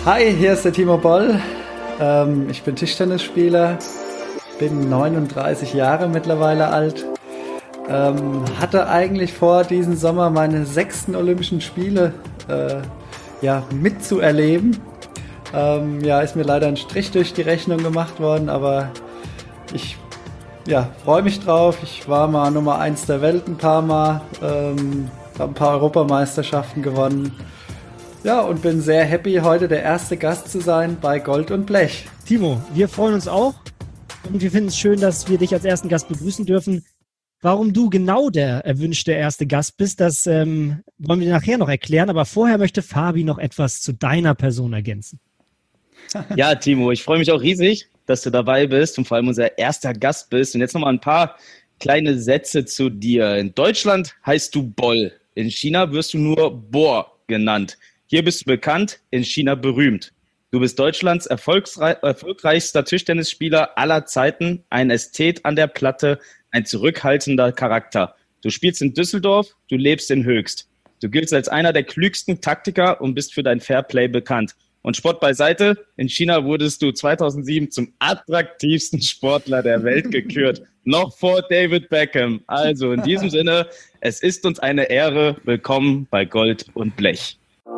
Hi, hier ist der Timo Boll. Ich bin Tischtennisspieler, bin 39 Jahre mittlerweile alt. Hatte eigentlich vor, diesen Sommer meine 6. Olympischen Spiele mitzuerleben. Ist mir leider ein Strich durch die Rechnung gemacht worden, aber ich freue mich drauf. Ich war mal Nummer 1 der Welt ein paar Mal, habe ein paar Europameisterschaften gewonnen. Ja, und bin sehr happy, heute der erste Gast zu sein bei Gold und Blech. Timo, wir freuen uns auch und wir finden es schön, dass wir dich als ersten Gast begrüßen dürfen. Warum du genau der erwünschte erste Gast bist, das wollen wir dir nachher noch erklären, aber vorher möchte Fabi noch etwas zu deiner Person ergänzen. Ja, Timo, ich freue mich auch riesig, dass du dabei bist und vor allem unser erster Gast bist. Und jetzt nochmal ein paar kleine Sätze zu dir. In Deutschland heißt du Boll, in China wirst du nur Bo genannt. Hier bist du bekannt, in China berühmt. Du bist Deutschlands erfolgreichster Tischtennisspieler aller Zeiten, ein Ästhet an der Platte, ein zurückhaltender Charakter. Du spielst in Düsseldorf, du lebst in Höchst. Du giltst als einer der klügsten Taktiker und bist für dein Fairplay bekannt. Und Sport beiseite, in China wurdest du 2007 zum attraktivsten Sportler der Welt gekürt. Noch vor David Beckham. Also in diesem Sinne, es ist uns eine Ehre. Willkommen bei Gold und Blech.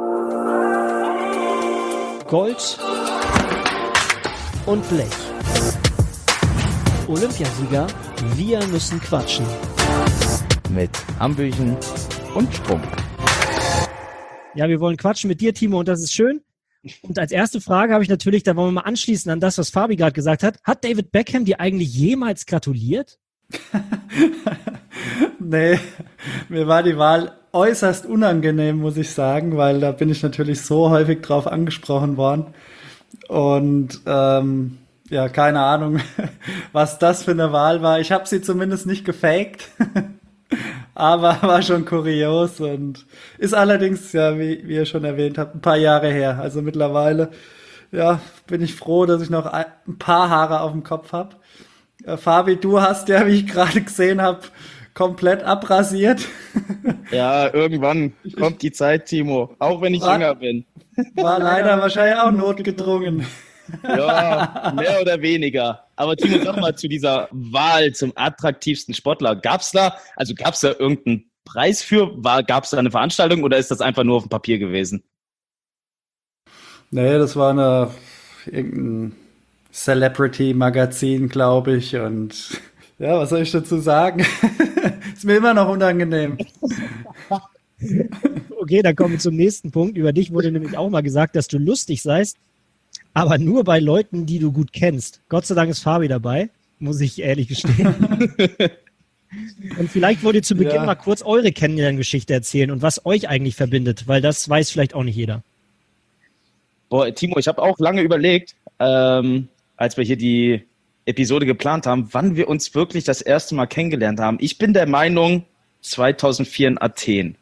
Gold und Blech. Olympiasieger, wir müssen quatschen. Mit Hambüchen und Strumpf. Ja, wir wollen quatschen mit dir, Timo, und das ist schön. Und als erste Frage habe ich natürlich, da wollen wir mal anschließen an das, was Fabi gerade gesagt hat. Hat David Beckham dir eigentlich jemals gratuliert? Nee, mir war die Wahl äußerst unangenehm, muss ich sagen, weil da bin ich natürlich so häufig drauf angesprochen worden. Und keine Ahnung, was das für eine Wahl war. Ich habe sie zumindest nicht gefaked, aber war schon kurios und ist allerdings, ja, wie ihr schon erwähnt habt, ein paar Jahre her. Also mittlerweile, ja, bin ich froh, dass ich noch ein paar Haare auf dem Kopf habe. Fabi, du hast ja, wie ich gerade gesehen habe, komplett abrasiert. Ja, irgendwann kommt die Zeit, Timo, auch wenn ich jünger bin. War leider wahrscheinlich auch notgedrungen. Ja, mehr oder weniger. Aber Timo, sag mal zu dieser Wahl zum attraktivsten Sportler. Gab's da irgendeinen Preis für? Gab's da eine Veranstaltung oder ist das einfach nur auf dem Papier gewesen? Nee, das war irgendein Celebrity-Magazin, glaube ich. Und ja, was soll ich dazu sagen? Ist mir immer noch unangenehm. Okay, dann kommen wir zum nächsten Punkt. Über dich wurde nämlich auch mal gesagt, dass du lustig seist, aber nur bei Leuten, die du gut kennst. Gott sei Dank ist Fabi dabei, muss ich ehrlich gestehen. Und vielleicht wollt ihr zu Beginn mal kurz eure Kennenlerngeschichte erzählen und was euch eigentlich verbindet, weil das weiß vielleicht auch nicht jeder. Boah, Timo, ich habe auch lange überlegt, als wir hier die Episode geplant haben, wann wir uns wirklich das erste Mal kennengelernt haben. Ich bin der Meinung 2004 in Athen.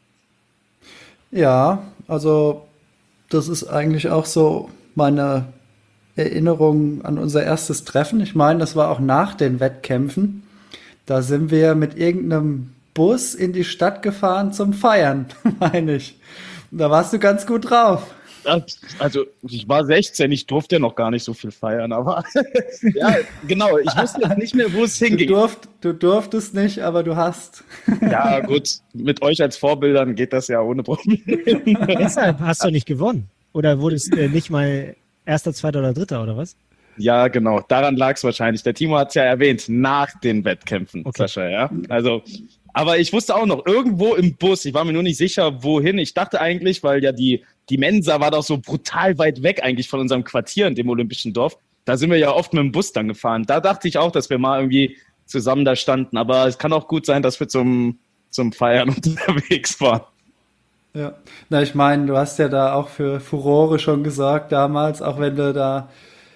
Ja, also das ist eigentlich auch so meine Erinnerung an unser erstes Treffen. Ich meine, das war auch nach den Wettkämpfen. Da sind wir mit irgendeinem Bus in die Stadt gefahren zum Feiern, meine ich. Und da warst du ganz gut drauf. Also ich war 16, ich durfte ja noch gar nicht so viel feiern, aber ja, genau, ich wusste jetzt nicht mehr, wo es hingeht. Du durftest nicht, aber du hast. Ja gut, mit euch als Vorbildern geht das ja ohne Probleme. Deshalb hast du nicht gewonnen? Oder wurdest nicht mal Erster, Zweiter oder Dritter oder was? Ja, genau, daran lag es wahrscheinlich. Der Timo hat es ja erwähnt, nach den Wettkämpfen, okay. Sascha, ja. Also, aber ich wusste auch noch, irgendwo im Bus, ich war mir nur nicht sicher, wohin. Ich dachte eigentlich, weil ja die Mensa war doch so brutal weit weg eigentlich von unserem Quartier in dem Olympischen Dorf. Da sind wir ja oft mit dem Bus dann gefahren. Da dachte ich auch, dass wir mal irgendwie zusammen da standen. Aber es kann auch gut sein, dass wir zum Feiern unterwegs waren. Ja, na, ich meine, du hast ja da auch für Furore schon gesorgt damals, auch wenn du da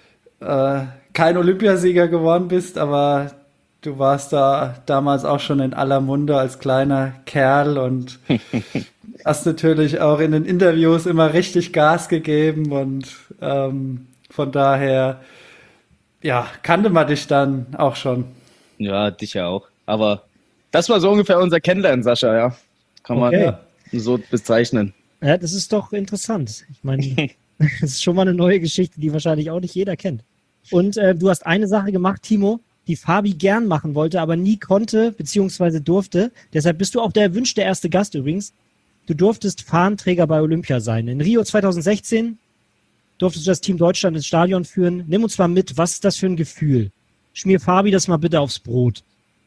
kein Olympiasieger geworden bist, aber du warst da damals auch schon in aller Munde als kleiner Kerl und hast natürlich auch in den Interviews immer richtig Gas gegeben und von daher, ja, kannte man dich dann auch schon. Ja, dich ja auch. Aber das war so ungefähr unser Kennenlernen, Sascha, ja. Kann man so bezeichnen. Ja, das ist doch interessant. Ich meine, Das ist schon mal eine neue Geschichte, die wahrscheinlich auch nicht jeder kennt. Und du hast eine Sache gemacht, Timo, die Fabi gern machen wollte, aber nie konnte bzw. durfte. Deshalb bist du auch der erwünschte erste Gast übrigens. Du durftest Fahnenträger bei Olympia sein. In Rio 2016 durftest du das Team Deutschland ins Stadion führen. Nimm uns mal mit, was ist das für ein Gefühl? Schmier Fabi das mal bitte aufs Brot.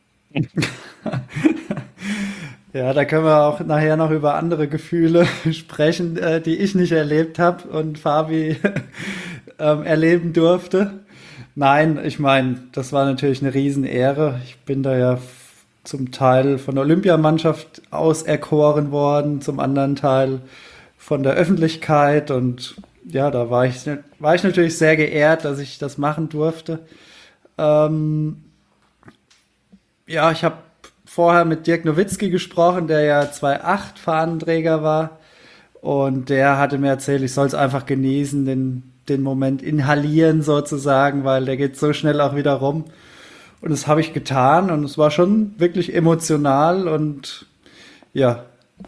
Ja, da können wir auch nachher noch über andere Gefühle sprechen, die ich nicht erlebt habe und Fabi erleben durfte. Nein, ich meine, das war natürlich eine Riesenehre. Ich bin da ja zum Teil von der Olympiamannschaft auserkoren worden, zum anderen Teil von der Öffentlichkeit und ja, da war ich natürlich sehr geehrt, dass ich das machen durfte. Ja, ich habe vorher mit Dirk Nowitzki gesprochen, der ja 2008 Fahnenträger war. Und der hatte mir erzählt, ich soll es einfach genießen, den Moment inhalieren sozusagen, weil der geht so schnell auch wieder rum. Und das habe ich getan und es war schon wirklich emotional und ja,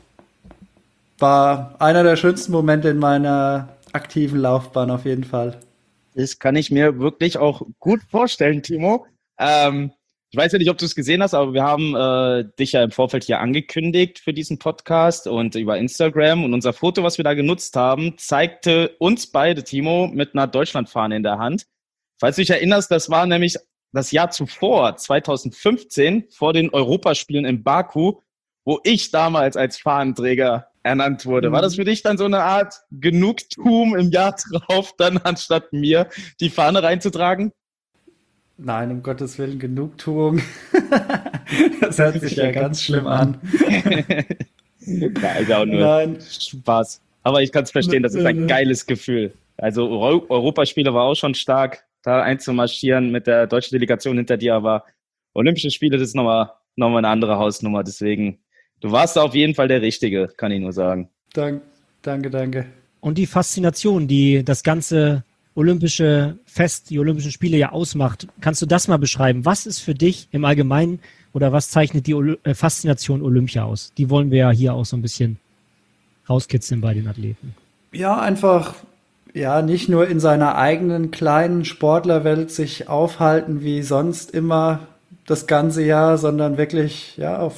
war einer der schönsten Momente in meiner aktiven Laufbahn auf jeden Fall. Das kann ich mir wirklich auch gut vorstellen, Timo. Ich weiß ja nicht, ob du es gesehen hast, aber wir haben dich ja im Vorfeld hier angekündigt für diesen Podcast und über Instagram. Und unser Foto, was wir da genutzt haben, zeigte uns beide, Timo, mit einer Deutschlandfahne in der Hand. Falls du dich erinnerst, das war nämlich das Jahr zuvor, 2015, vor den Europaspielen in Baku, wo ich damals als Fahnenträger ernannt wurde. War das für dich dann so eine Art Genugtuung im Jahr drauf, dann anstatt mir die Fahne reinzutragen? Nein, um Gottes Willen, Genugtuung. Das hört sich ja ganz schlimm an. Ja, ist ja auch nur Spaß. Aber ich kann es verstehen, das ist ein geiles Gefühl. Also Europaspiele war auch schon stark, da einzumarschieren mit der deutschen Delegation hinter dir, aber Olympische Spiele, das ist nochmal eine andere Hausnummer. Deswegen, du warst da auf jeden Fall der Richtige, kann ich nur sagen. Danke. Und die Faszination, die das ganze olympische Fest, die Olympischen Spiele ja ausmacht. Kannst du das mal beschreiben? Was ist für dich im Allgemeinen oder was zeichnet die Faszination Olympia aus? Die wollen wir ja hier auch so ein bisschen rauskitzeln bei den Athleten. Ja, einfach, ja, nicht nur in seiner eigenen kleinen Sportlerwelt sich aufhalten wie sonst immer das ganze Jahr, sondern wirklich, ja,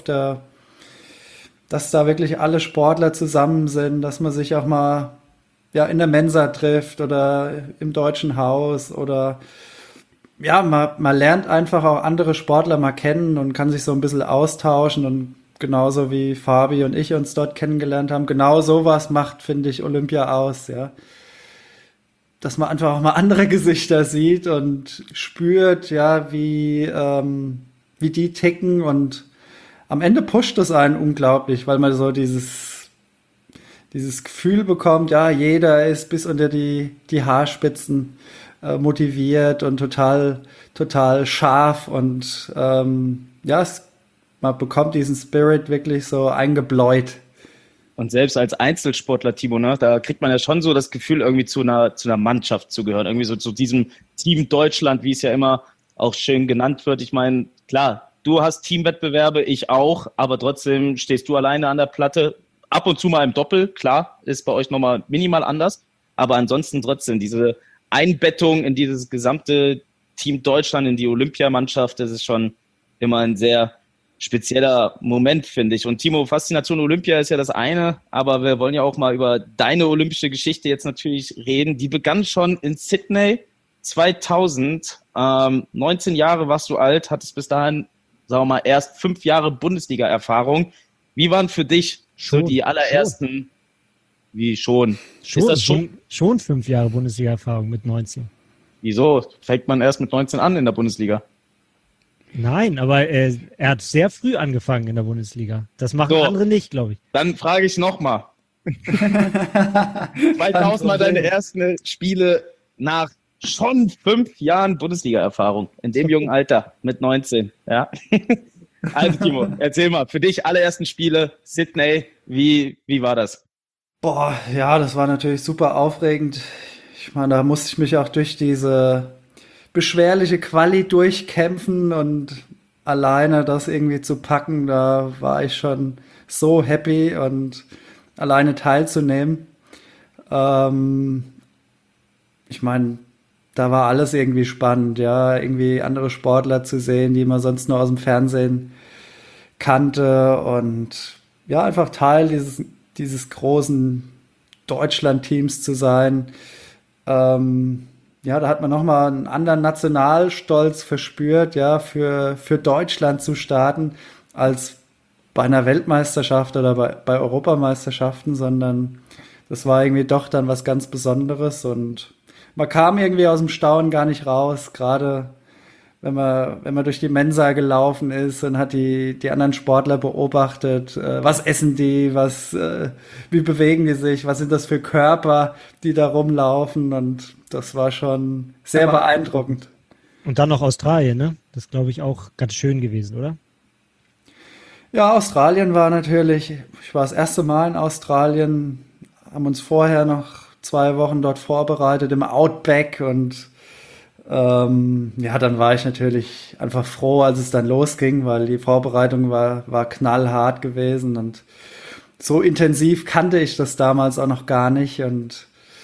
dass da wirklich alle Sportler zusammen sind, dass man sich auch mal ja, in der Mensa trifft oder im Deutschen Haus oder ja, man lernt einfach auch andere Sportler mal kennen und kann sich so ein bisschen austauschen und genauso wie Fabi und ich uns dort kennengelernt haben, genau sowas macht, finde ich, Olympia aus, ja. Dass man einfach auch mal andere Gesichter sieht und spürt, ja, wie die ticken und am Ende pusht es einen unglaublich, weil man so dieses Gefühl bekommt, ja, jeder ist bis unter die Haarspitzen motiviert und total scharf und ja, man bekommt diesen Spirit wirklich so eingebläut. Und selbst als Einzelsportler, Timo, ne, da kriegt man ja schon so das Gefühl, irgendwie zu einer Mannschaft zu gehören, irgendwie so zu diesem Team Deutschland, wie es ja immer auch schön genannt wird. Ich meine, klar, du hast Teamwettbewerbe, ich auch, aber trotzdem stehst du alleine an der Platte. Ab und zu mal im Doppel, klar, ist bei euch nochmal minimal anders, aber ansonsten trotzdem diese Einbettung in dieses gesamte Team Deutschland, in die Olympiamannschaft, das ist schon immer ein sehr spezieller Moment, finde ich. Und Timo, Faszination Olympia ist ja das eine, aber wir wollen ja auch mal über deine olympische Geschichte jetzt natürlich reden. Die begann schon in Sydney 2000. 19 Jahre warst du alt, hattest bis dahin, sagen wir mal, erst 5 Jahre Bundesliga-Erfahrung. Wie waren für dich so die allerersten? Wie schon? Ist das schon 5 Jahre Bundesliga-Erfahrung mit 19. Wieso? Fängt man erst mit 19 an in der Bundesliga? Nein, aber er hat sehr früh angefangen in der Bundesliga. Das machen andere nicht, glaube ich. Dann frage ich nochmal. 2000 mal deine ersten Spiele nach schon 5 Jahren Bundesliga-Erfahrung. In dem jungen Alter, mit 19. Ja. Also Timo, erzähl mal, für dich allerersten Spiele, Sydney, wie war das? Boah, ja, das war natürlich super aufregend. Ich meine, da musste ich mich auch durch diese beschwerliche Quali durchkämpfen und alleine das irgendwie zu packen, da war ich schon so happy und alleine teilzunehmen. ich meine, da war alles irgendwie spannend, ja, irgendwie andere Sportler zu sehen, die man sonst nur aus dem Fernsehen kannte und ja, einfach Teil dieses großen Deutschland-Teams zu sein. Ja, da hat man nochmal einen anderen Nationalstolz verspürt, ja, für Deutschland zu starten, als bei einer Weltmeisterschaft oder bei Europameisterschaften, sondern das war irgendwie doch dann was ganz Besonderes und man kam irgendwie aus dem Staunen gar nicht raus, gerade wenn man durch die Mensa gelaufen ist und hat die anderen Sportler beobachtet, was essen die, wie bewegen die sich, was sind das für Körper, die da rumlaufen und das war schon sehr beeindruckend. Und dann noch Australien, ne? Das ist, glaube ich, auch ganz schön gewesen, oder? Ja, Australien war natürlich, ich war das erste Mal in Australien, haben uns vorher noch 2 Wochen dort vorbereitet im Outback und ja, dann war ich natürlich einfach froh, als es dann losging, weil die Vorbereitung war knallhart gewesen und so intensiv kannte ich das damals auch noch gar nicht und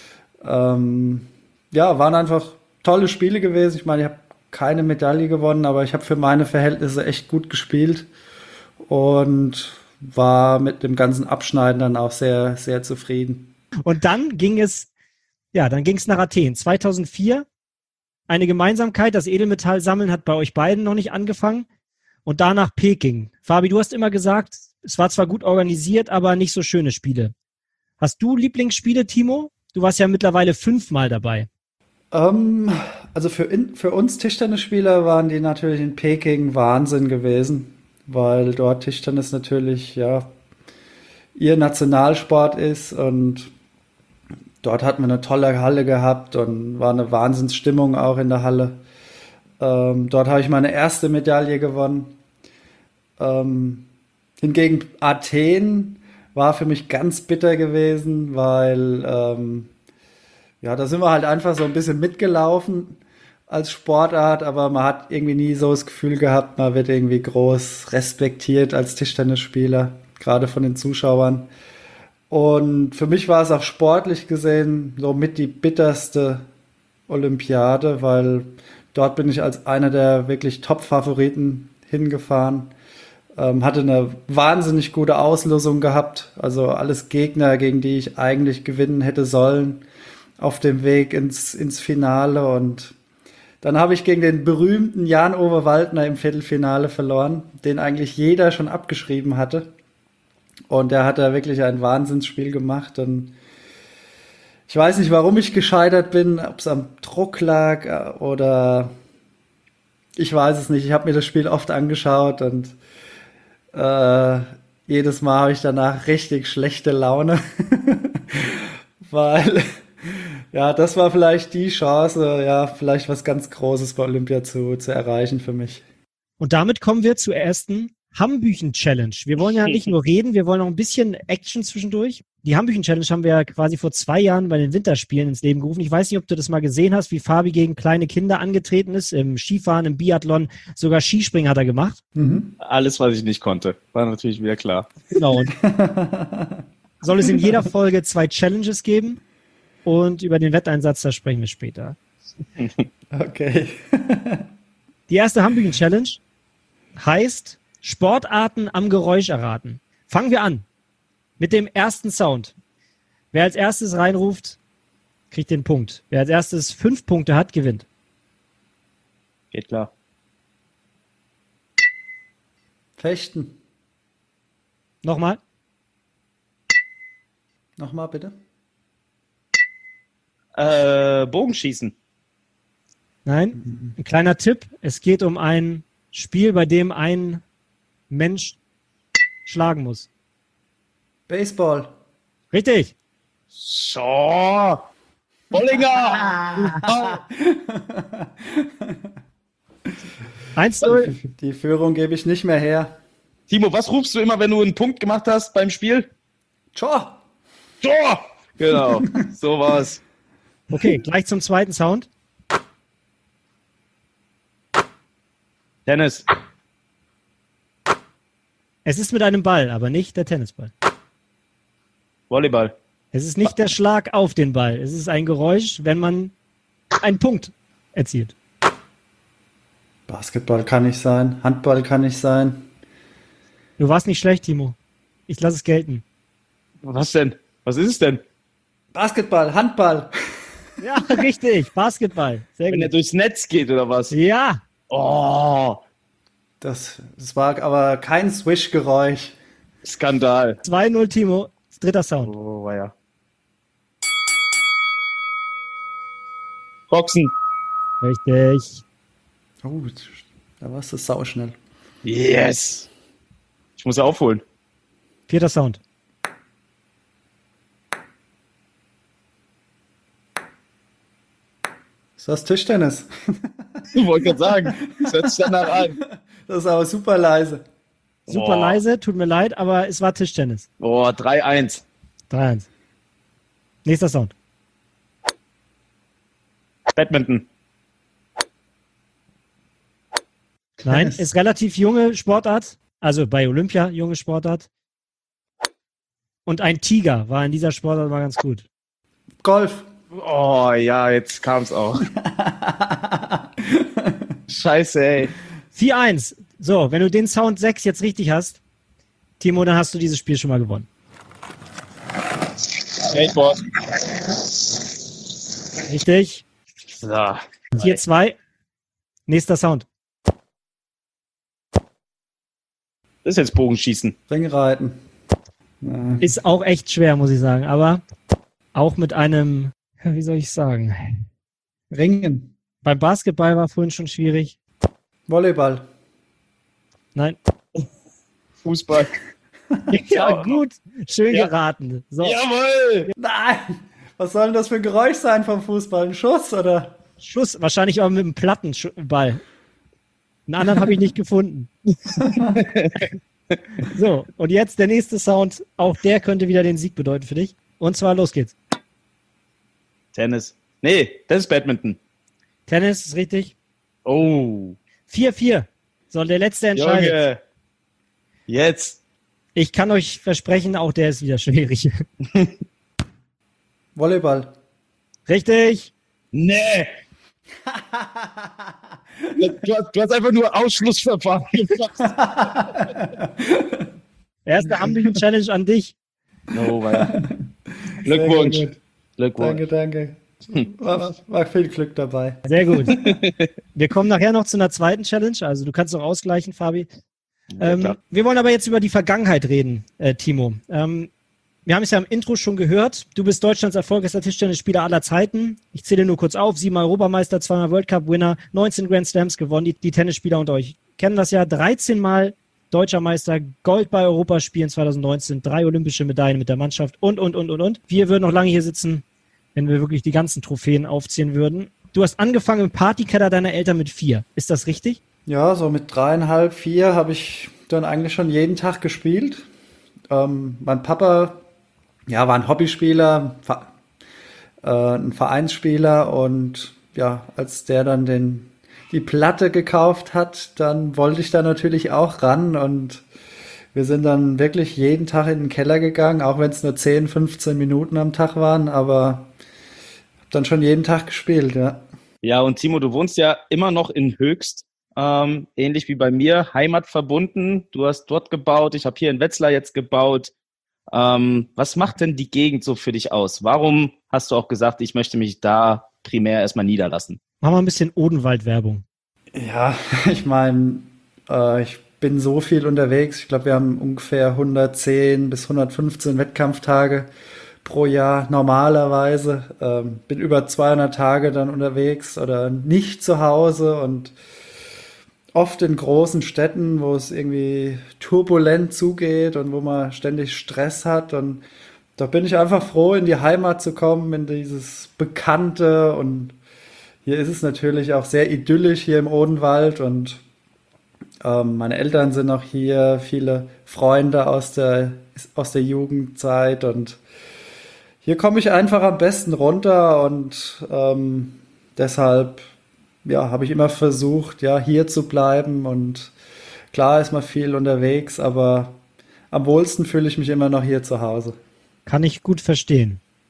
ja, waren einfach tolle Spiele gewesen. Ich meine, ich habe keine Medaille gewonnen, aber ich habe für meine Verhältnisse echt gut gespielt und war mit dem ganzen Abschneiden dann auch sehr, sehr zufrieden. Und dann ging es nach Athen. 2004, eine Gemeinsamkeit, das Edelmetallsammeln hat bei euch beiden noch nicht angefangen. Und danach Peking. Fabi, du hast immer gesagt, es war zwar gut organisiert, aber nicht so schöne Spiele. Hast du Lieblingsspiele, Timo? Du warst ja mittlerweile 5-mal dabei. Also für uns Tischtennisspieler waren die natürlich in Peking Wahnsinn gewesen, weil dort Tischtennis natürlich ja ihr Nationalsport ist und dort hatten wir eine tolle Halle gehabt und war eine Wahnsinnsstimmung auch in der Halle. Dort habe ich meine erste Medaille gewonnen. Hingegen Athen war für mich ganz bitter gewesen, weil ja, da sind wir halt einfach so ein bisschen mitgelaufen als Sportart, aber man hat irgendwie nie so das Gefühl gehabt, man wird irgendwie groß respektiert als Tischtennisspieler, gerade von den Zuschauern. Und für mich war es auch sportlich gesehen so mit die bitterste Olympiade, weil dort bin ich als einer der wirklich Top-Favoriten hingefahren. Hatte eine wahnsinnig gute Auslosung gehabt, also alles Gegner, gegen die ich eigentlich gewinnen hätte sollen, auf dem Weg ins Finale. Und dann habe ich gegen den berühmten Jan-Ove Waldner im Viertelfinale verloren, den eigentlich jeder schon abgeschrieben hatte. Und der hat da wirklich ein Wahnsinnsspiel gemacht. Und ich weiß nicht, warum ich gescheitert bin, ob es am Druck lag oder ich weiß es nicht. Ich habe mir das Spiel oft angeschaut und jedes Mal habe ich danach richtig schlechte Laune, weil ja, das war vielleicht die Chance, ja, vielleicht was ganz Großes bei Olympia zu erreichen für mich. Und damit kommen wir zur ersten Hambüchen-Challenge. Wir wollen ja nicht nur reden, wir wollen auch ein bisschen Action zwischendurch. Die Hambüchen-Challenge haben wir ja quasi vor 2 Jahren bei den Winterspielen ins Leben gerufen. Ich weiß nicht, ob du das mal gesehen hast, wie Fabi gegen kleine Kinder angetreten ist, im Skifahren, im Biathlon, sogar Skispringen hat er gemacht. Alles, was ich nicht konnte, war natürlich wieder klar. Genau. Und soll es in jeder Folge 2 Challenges geben und über den Wetteinsatz, da sprechen wir später. Okay. Die erste Hambüchen-Challenge heißt Sportarten am Geräusch erraten. Fangen wir an mit dem ersten Sound. Wer als erstes reinruft, kriegt den Punkt. Wer als erstes 5 Punkte hat, gewinnt. Geht klar. Fechten. Nochmal. Nochmal bitte. Bogenschießen. Nein. Ein kleiner Tipp. Es geht um ein Spiel, bei dem ein Mensch schlagen muss. Baseball. Richtig. So. Bollinger! 1-0. Die Führung gebe ich nicht mehr her. Timo, was rufst du immer, wenn du einen Punkt gemacht hast beim Spiel? Tor. Tor! Genau, so war's. Okay, gleich zum zweiten Sound. Tennis. Es ist mit einem Ball, aber nicht der Tennisball. Volleyball. Es ist nicht der Schlag auf den Ball. Es ist ein Geräusch, wenn man einen Punkt erzielt. Basketball kann nicht sein, Handball kann nicht sein. Du warst nicht schlecht, Timo. Ich lasse es gelten. Was denn? Was ist es denn? Basketball, Handball. Ja, richtig. Basketball. Sehr Wenn er gut. durchs Netz geht oder was? Ja, Oh, Das war aber kein Swish-Geräusch. Skandal. 2-0, Timo. Dritter Sound. Oh, ja. Boxen. Richtig. Oh, da warst du sauschnell. Yes. Ich muss ja aufholen. Vierter Sound. Ist das Tischtennis? Ich wollte gerade sagen, das hört sich danach an. Das ist aber super leise. Super Boah. leise, tut mir leid, aber es war Tischtennis. Boah, 3-1. 3-1. Nächster Sound. Badminton. Nein, Tennis. ist relativ junge Sportart. Also bei Olympia junge Sportart. Und ein Tiger war in dieser Sportart mal ganz gut. Golf. Oh ja, jetzt kam's auch. Scheiße, ey. 4-1. So, wenn du den Sound 6 jetzt richtig hast, Timo, dann hast du dieses Spiel schon mal gewonnen. Skateboard. Richtig. So. 4-2. Nächster Sound. Das ist jetzt Bogenschießen. Ringreiten. Ja. Ist auch echt schwer, muss ich sagen. Aber auch mit einem, wie soll ich sagen? Ringen. Beim Basketball war vorhin schon schwierig. Volleyball. Nein. Fußball. Ja, gut. Schön Ja. geraten. So. Jawohl! Nein! Was soll denn das für ein Geräusch sein vom Fußball? Ein Schuss oder? Schuss. Wahrscheinlich auch mit einem Plattenball. Einen anderen habe ich nicht gefunden. So, und jetzt der nächste Sound. Auch der könnte wieder den Sieg bedeuten für dich. Und zwar, los geht's. Tennis. Nee, das ist Badminton. Tennis ist richtig. Oh. 4-4. So, der letzte entscheidet. Junge. Jetzt. Ich kann euch versprechen, auch der ist wieder schwierig. Volleyball. Richtig. Nee. Du hast einfach nur Ausschlussverfahren gemacht. Erste Ambient-Challenge an dich. No, Glückwunsch. Sehr gut. Glückwunsch. Danke. War viel Glück dabei. Sehr gut. Wir kommen nachher noch zu einer zweiten Challenge. Also du kannst noch ausgleichen, Fabi. klar. Wir wollen aber jetzt über die Vergangenheit reden, Timo. Wir haben es ja im Intro schon gehört. Du bist Deutschlands erfolgreichster Tischtennisspieler aller Zeiten. Ich zähle nur kurz auf. 7-mal Europameister, 2-mal World Cup Winner, 19 Grand Slams gewonnen. Die Tennisspieler unter euch kennen das ja. 13-mal Deutscher Meister, Gold bei Europaspielen 2019, 3 olympische Medaillen mit der Mannschaft und. Wir würden noch lange hier sitzen, wenn wir wirklich die ganzen Trophäen aufzählen würden. Du hast angefangen im Partykeller deiner Eltern mit 4. Ist das richtig? Ja, so mit 3,5, 4 habe ich dann eigentlich schon jeden Tag gespielt. Mein Papa, ja, war ein Hobbyspieler, ein Vereinsspieler und ja, als der dann die Platte gekauft hat, dann wollte ich da natürlich auch ran und wir sind dann wirklich jeden Tag in den Keller gegangen, auch wenn es nur 10, 15 Minuten am Tag waren, aber habe dann schon jeden Tag gespielt, ja. Ja, und Timo, du wohnst ja immer noch in Höchst, ähnlich wie bei mir, heimatverbunden. Du hast dort gebaut, ich habe hier in Wetzlar jetzt gebaut. Was macht denn die Gegend so für dich aus? Warum hast du auch gesagt, ich möchte mich da primär erstmal niederlassen? Machen wir ein bisschen Odenwald-Werbung. Ja, ich meine, ich bin so viel unterwegs. Ich glaube, wir haben ungefähr 110 bis 115 Wettkampftage pro Jahr normalerweise. Bin über 200 Tage dann unterwegs oder nicht zu Hause und oft in großen Städten, wo es irgendwie turbulent zugeht und wo man ständig Stress hat. Und da bin ich einfach froh, in die Heimat zu kommen, in dieses Bekannte. Und hier ist es natürlich auch sehr idyllisch hier im Odenwald. Und meine Eltern sind auch hier, viele Freunde aus der Jugendzeit. Und hier komme ich einfach am besten runter. Und deshalb ja, habe ich immer versucht, ja, hier zu bleiben und klar ist man viel unterwegs, aber am wohlsten fühle ich mich immer noch hier zu Hause. Kann ich gut verstehen.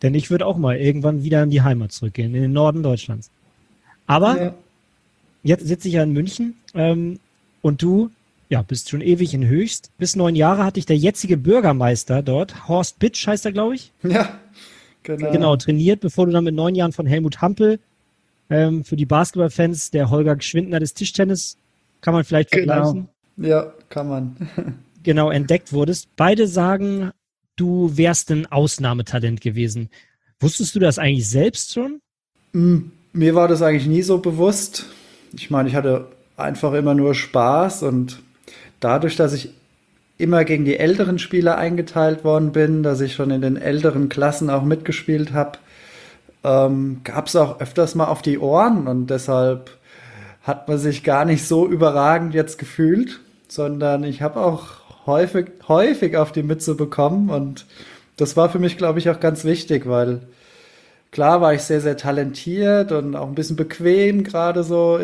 Denn ich würde auch mal irgendwann wieder in die Heimat zurückgehen, in den Norden Deutschlands. Aber Ja. jetzt sitze ich ja in München und du bist schon ewig in Höchst. Bis 9 Jahre hatte ich der jetzige Bürgermeister dort, Horst Bitsch heißt er, glaube ich. Ja, genau. Genau, trainiert, bevor du dann mit 9 Jahren von Helmut Hampel für die Basketballfans, der Holger Geschwindner des Tischtennis, kann man vielleicht vergleichen. Ja, kann man. Genau, entdeckt wurdest. Beide sagen, du wärst ein Ausnahmetalent gewesen. Wusstest du das eigentlich selbst schon? Mir war das eigentlich nie so bewusst. Ich meine, ich hatte einfach immer nur Spaß und dadurch, dass ich immer gegen die älteren Spieler eingeteilt worden bin, dass ich schon in den älteren Klassen auch mitgespielt habe, gab es auch öfters mal auf die Ohren und deshalb hat man sich gar nicht so überragend jetzt gefühlt, sondern ich habe auch häufig auf die Mütze bekommen und das war für mich, glaube ich, auch ganz wichtig, weil klar war ich sehr, sehr talentiert und auch ein bisschen bequem, gerade so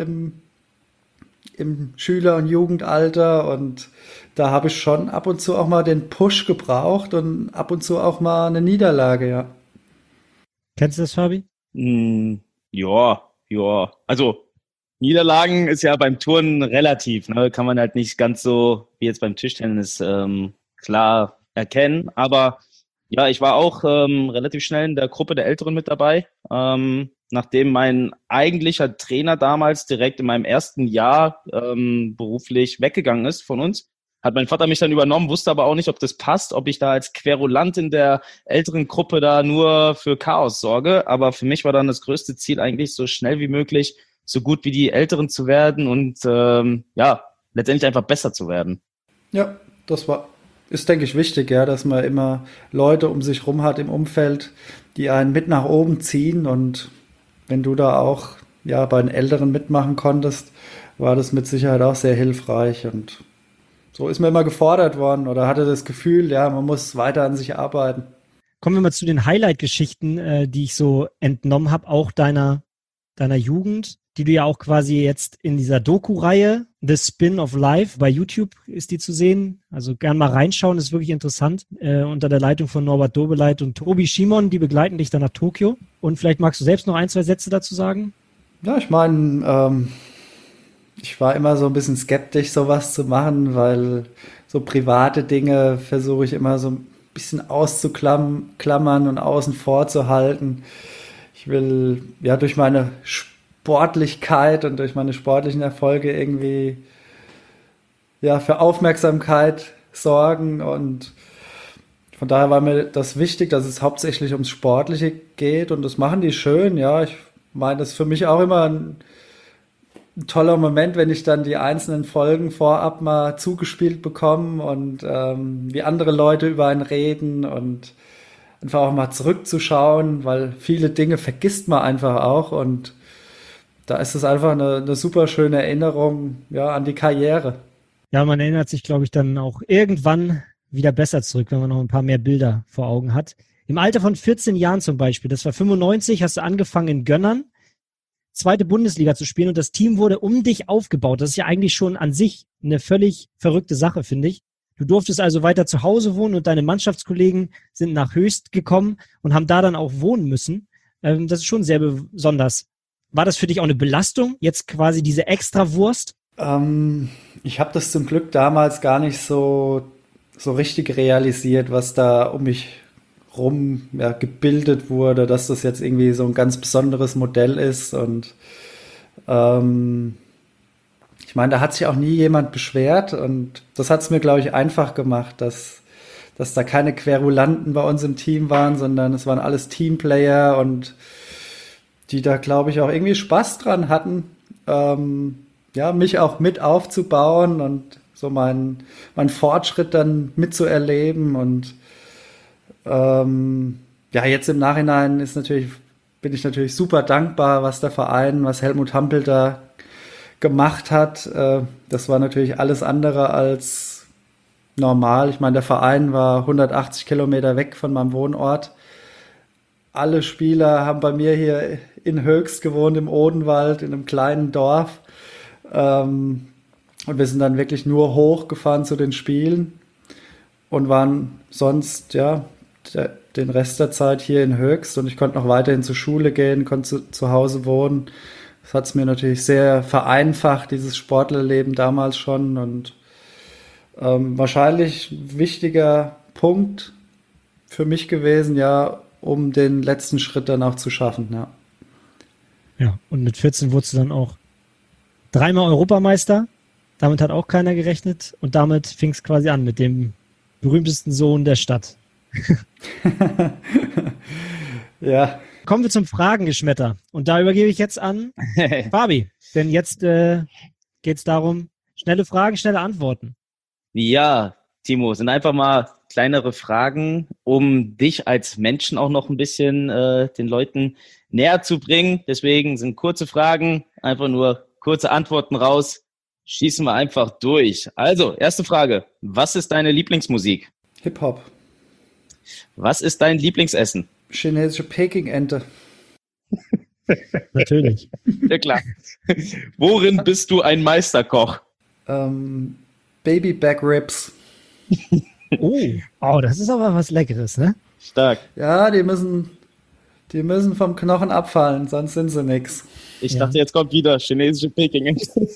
im Schüler- und Jugendalter und da habe ich schon ab und zu auch mal den Push gebraucht und ab und zu auch mal eine Niederlage, ja. Kennst du das, Fabi? Ja. Also Niederlagen ist ja beim Turnen relativ, ne? Kann man halt nicht ganz so wie jetzt beim Tischtennis klar erkennen. Aber ja, ich war auch relativ schnell in der Gruppe der Älteren mit dabei. Nachdem mein eigentlicher Trainer damals direkt in meinem ersten Jahr beruflich weggegangen ist von uns, hat mein Vater mich dann übernommen, wusste aber auch nicht, ob das passt, ob ich da als Querulant in der älteren Gruppe da nur für Chaos sorge. Aber für mich war dann das größte Ziel eigentlich, so schnell wie möglich so gut wie die Älteren zu werden und letztendlich einfach besser zu werden. Ja, ist, denke ich, wichtig, ja, dass man immer Leute um sich rum hat im Umfeld, die einen mit nach oben ziehen und wenn du da auch bei den Älteren mitmachen konntest, war das mit Sicherheit auch sehr hilfreich und so ist man immer gefordert worden oder hatte das Gefühl, ja, man muss weiter an sich arbeiten. Kommen wir mal zu den Highlight-Geschichten, die ich so entnommen habe, auch deiner Jugend, die du ja auch quasi jetzt in dieser Doku-Reihe The Spin of Life bei YouTube ist die zu sehen. Also gern mal reinschauen, ist wirklich interessant. Unter der Leitung von Norbert Dobeleit und Tobi Schimon, die begleiten dich dann nach Tokio. Und vielleicht magst du selbst noch 1, 2 Sätze dazu sagen? Ja, ich meine, ich war immer so ein bisschen skeptisch, sowas zu machen, weil so private Dinge versuche ich immer so ein bisschen auszuklammern und außen vor zu halten. Ich will ja durch meine Sportlichkeit und durch meine sportlichen Erfolge irgendwie für Aufmerksamkeit sorgen und von daher war mir das wichtig, dass es hauptsächlich ums Sportliche geht und das machen die schön, ja. Ich meine, das ist für mich auch immer ein toller Moment, wenn ich dann die einzelnen Folgen vorab mal zugespielt bekomme und wie andere Leute über einen reden und einfach auch mal zurückzuschauen, weil viele Dinge vergisst man einfach auch und da ist es einfach eine super schöne Erinnerung an die Karriere. Ja, man erinnert sich, glaube ich, dann auch irgendwann wieder besser zurück, wenn man noch ein paar mehr Bilder vor Augen hat. Im Alter von 14 Jahren zum Beispiel, das war 95, hast du angefangen in Gönnern, zweite Bundesliga zu spielen und das Team wurde um dich aufgebaut. Das ist ja eigentlich schon an sich eine völlig verrückte Sache, finde ich. Du durftest also weiter zu Hause wohnen und deine Mannschaftskollegen sind nach Höchst gekommen und haben da dann auch wohnen müssen. Das ist schon sehr besonders. War das für dich auch eine Belastung, jetzt quasi diese Extrawurst? Ich habe das zum Glück damals gar nicht so richtig realisiert, was da um mich rum gebildet wurde, dass das jetzt irgendwie so ein ganz besonderes Modell ist und ich meine, da hat sich auch nie jemand beschwert und das hat es mir, glaube ich, einfach gemacht, dass da keine Querulanten bei uns im Team waren, sondern es waren alles Teamplayer und die da, glaube ich, auch irgendwie Spaß dran hatten, mich auch mit aufzubauen und so meinen Fortschritt dann mitzuerleben und jetzt im Nachhinein bin ich natürlich super dankbar, was der Verein, was Helmut Hampel da gemacht hat. Das war natürlich alles andere als normal. Ich meine, der Verein war 180 Kilometer weg von meinem Wohnort. Alle Spieler haben bei mir hier in Höchst gewohnt, im Odenwald, in einem kleinen Dorf. Und wir sind dann wirklich nur hochgefahren zu den Spielen und waren sonst, den Rest der Zeit hier in Höchst und ich konnte noch weiterhin zur Schule gehen, konnte zu Hause wohnen. Das hat es mir natürlich sehr vereinfacht, dieses Sportlerleben damals schon. Und wahrscheinlich ein wichtiger Punkt für mich gewesen, ja, um den letzten Schritt dann auch zu schaffen. Ja, Ja, und mit 14 wurdest du dann auch dreimal Europameister. Damit hat auch keiner gerechnet. Und damit fing es quasi an mit dem berühmtesten Sohn der Stadt. ja. Kommen wir zum Fragengeschmetter. Und da übergebe ich jetzt an Fabi. Denn jetzt geht es darum, schnelle Fragen, schnelle Antworten. Ja, Timo, sind einfach mal kleinere Fragen, um dich als Menschen auch noch ein bisschen den Leuten näher zu bringen. Deswegen sind kurze Fragen, einfach nur kurze Antworten raus. Schießen wir einfach durch. Also, erste Frage. Was ist deine Lieblingsmusik? Hip-Hop. Was ist dein Lieblingsessen? Chinesische Peking-Ente. Natürlich. Ja, klar. Worin bist du ein Meisterkoch? Baby Back Ribs. Oh, das ist aber was Leckeres, ne? Stark. Ja, die müssen vom Knochen abfallen, sonst sind sie nix. Ich dachte, jetzt kommt wieder chinesische Peking.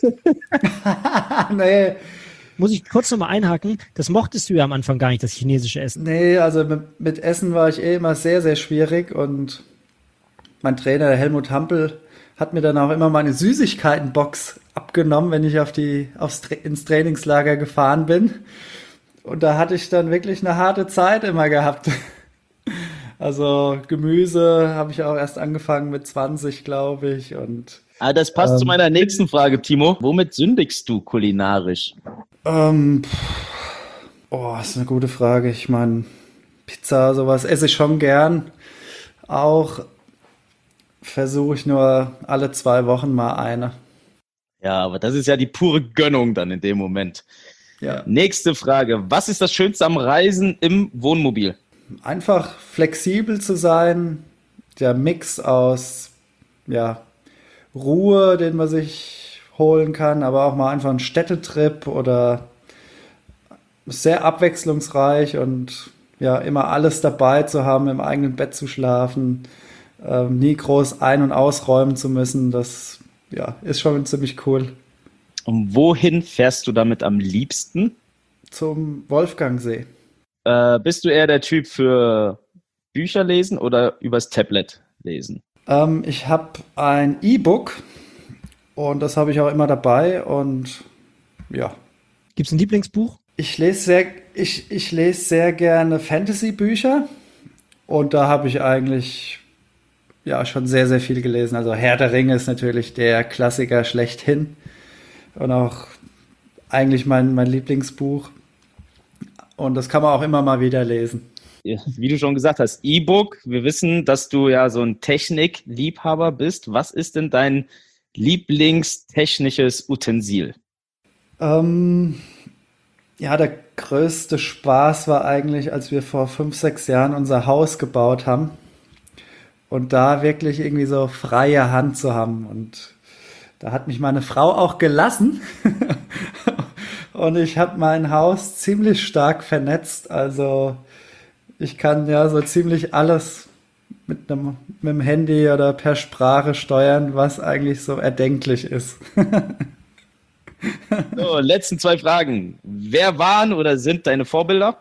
Nee, Muss ich kurz nochmal einhaken, das mochtest du ja am Anfang gar nicht, das chinesische Essen. nee, also mit Essen war ich immer sehr, sehr schwierig und mein Trainer, der Helmut Hampel, hat mir dann auch immer meine Süßigkeitenbox abgenommen, wenn ich ins Trainingslager gefahren bin. Und da hatte ich dann wirklich eine harte Zeit immer gehabt. Also Gemüse habe ich auch erst angefangen mit 20, glaube ich. Und Das passt zu meiner nächsten Frage, Timo. Womit sündigst du kulinarisch? das ist eine gute Frage. Ich meine, Pizza, sowas esse ich schon gern. Auch versuche ich nur alle 2 Wochen mal eine. Ja, aber das ist ja die pure Gönnung dann in dem Moment. Ja. Nächste Frage. Was ist das Schönste am Reisen im Wohnmobil? Einfach flexibel zu sein, der Mix aus Ruhe, den man sich holen kann, aber auch mal einfach einen Städtetrip oder sehr abwechslungsreich und ja, immer alles dabei zu haben, im eigenen Bett zu schlafen, nie groß ein- und ausräumen zu müssen, das ist schon ziemlich cool. Und wohin fährst du damit am liebsten? Zum Wolfgangsee. Bist du eher der Typ für Bücher lesen oder übers Tablet lesen? Ich habe ein E-Book und das habe ich auch immer dabei und ja. Gibt's ein Lieblingsbuch? Ich lese sehr gerne Fantasy-Bücher und da habe ich eigentlich schon sehr, sehr viel gelesen. Also Herr der Ringe ist natürlich der Klassiker schlechthin und auch eigentlich mein Lieblingsbuch. Und das kann man auch immer mal wieder lesen. Ja, wie du schon gesagt hast, E-Book. Wir wissen, dass du ja so ein Technikliebhaber bist. Was ist denn dein Lieblingstechnisches Utensil? Der größte Spaß war eigentlich, als wir vor 5, 6 Jahren unser Haus gebaut haben und da wirklich irgendwie so freie Hand zu haben. Und da hat mich meine Frau auch gelassen. Und ich habe mein Haus ziemlich stark vernetzt. Also ich kann ja so ziemlich alles mit dem Handy oder per Sprache steuern, was eigentlich so erdenklich ist. So, letzten 2 Fragen. Wer waren oder sind deine Vorbilder?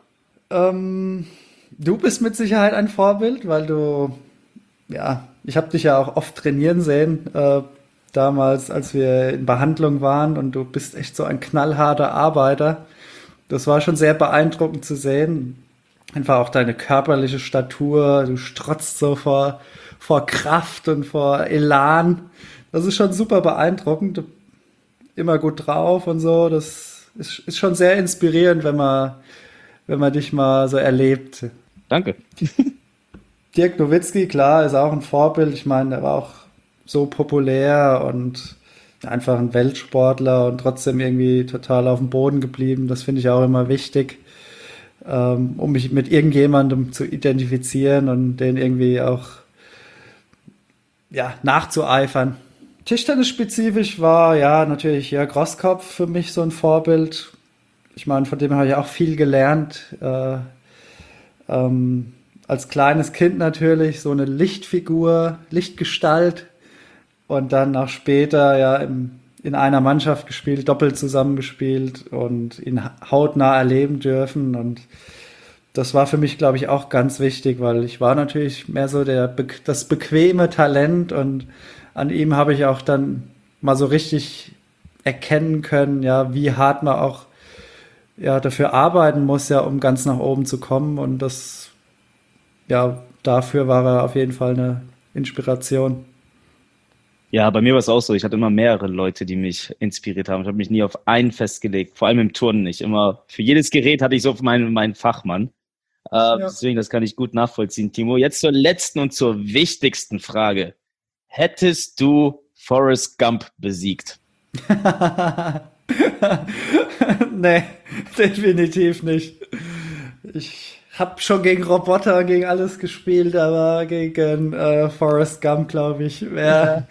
Du bist mit Sicherheit ein Vorbild, weil ich habe dich ja auch oft trainieren sehen, damals, als wir in Behandlung waren und du bist echt so ein knallharter Arbeiter. Das war schon sehr beeindruckend zu sehen. Einfach auch deine körperliche Statur, du strotzt so vor Kraft und vor Elan. Das ist schon super beeindruckend. Immer gut drauf und so. Das ist schon sehr inspirierend, wenn man dich mal so erlebt. Danke. Dirk Nowitzki, klar, ist auch ein Vorbild. Ich meine, er war auch so populär und einfach ein Weltsportler und trotzdem irgendwie total auf dem Boden geblieben. Das finde ich auch immer wichtig, um mich mit irgendjemandem zu identifizieren und den irgendwie auch nachzueifern. Tischtennis-spezifisch war natürlich Jörg Roßkopf für mich so ein Vorbild. Ich meine, von dem habe ich auch viel gelernt. als kleines Kind natürlich so eine Lichtfigur, Lichtgestalt und dann auch später ja in einer Mannschaft gespielt, doppelt zusammengespielt und ihn hautnah erleben dürfen. Und das war für mich, glaube ich, auch ganz wichtig, weil ich war natürlich mehr so das bequeme Talent und an ihm habe ich auch dann mal so richtig erkennen können, ja, wie hart man auch ja, dafür arbeiten muss, ja, um ganz nach oben zu kommen. Und das, ja, dafür war er auf jeden Fall eine Inspiration. Ja, bei mir war es auch so. Ich hatte immer mehrere Leute, die mich inspiriert haben. Ich habe mich nie auf einen festgelegt, vor allem im Turnen nicht. Immer für jedes Gerät hatte ich so meinen Fachmann. Ja. Deswegen, das kann ich gut nachvollziehen, Timo. Jetzt zur letzten und zur wichtigsten Frage. Hättest du Forrest Gump besiegt? Nee, definitiv nicht. Ich habe schon gegen Roboter, gegen alles gespielt, aber gegen Forrest Gump, glaube ich, wäre.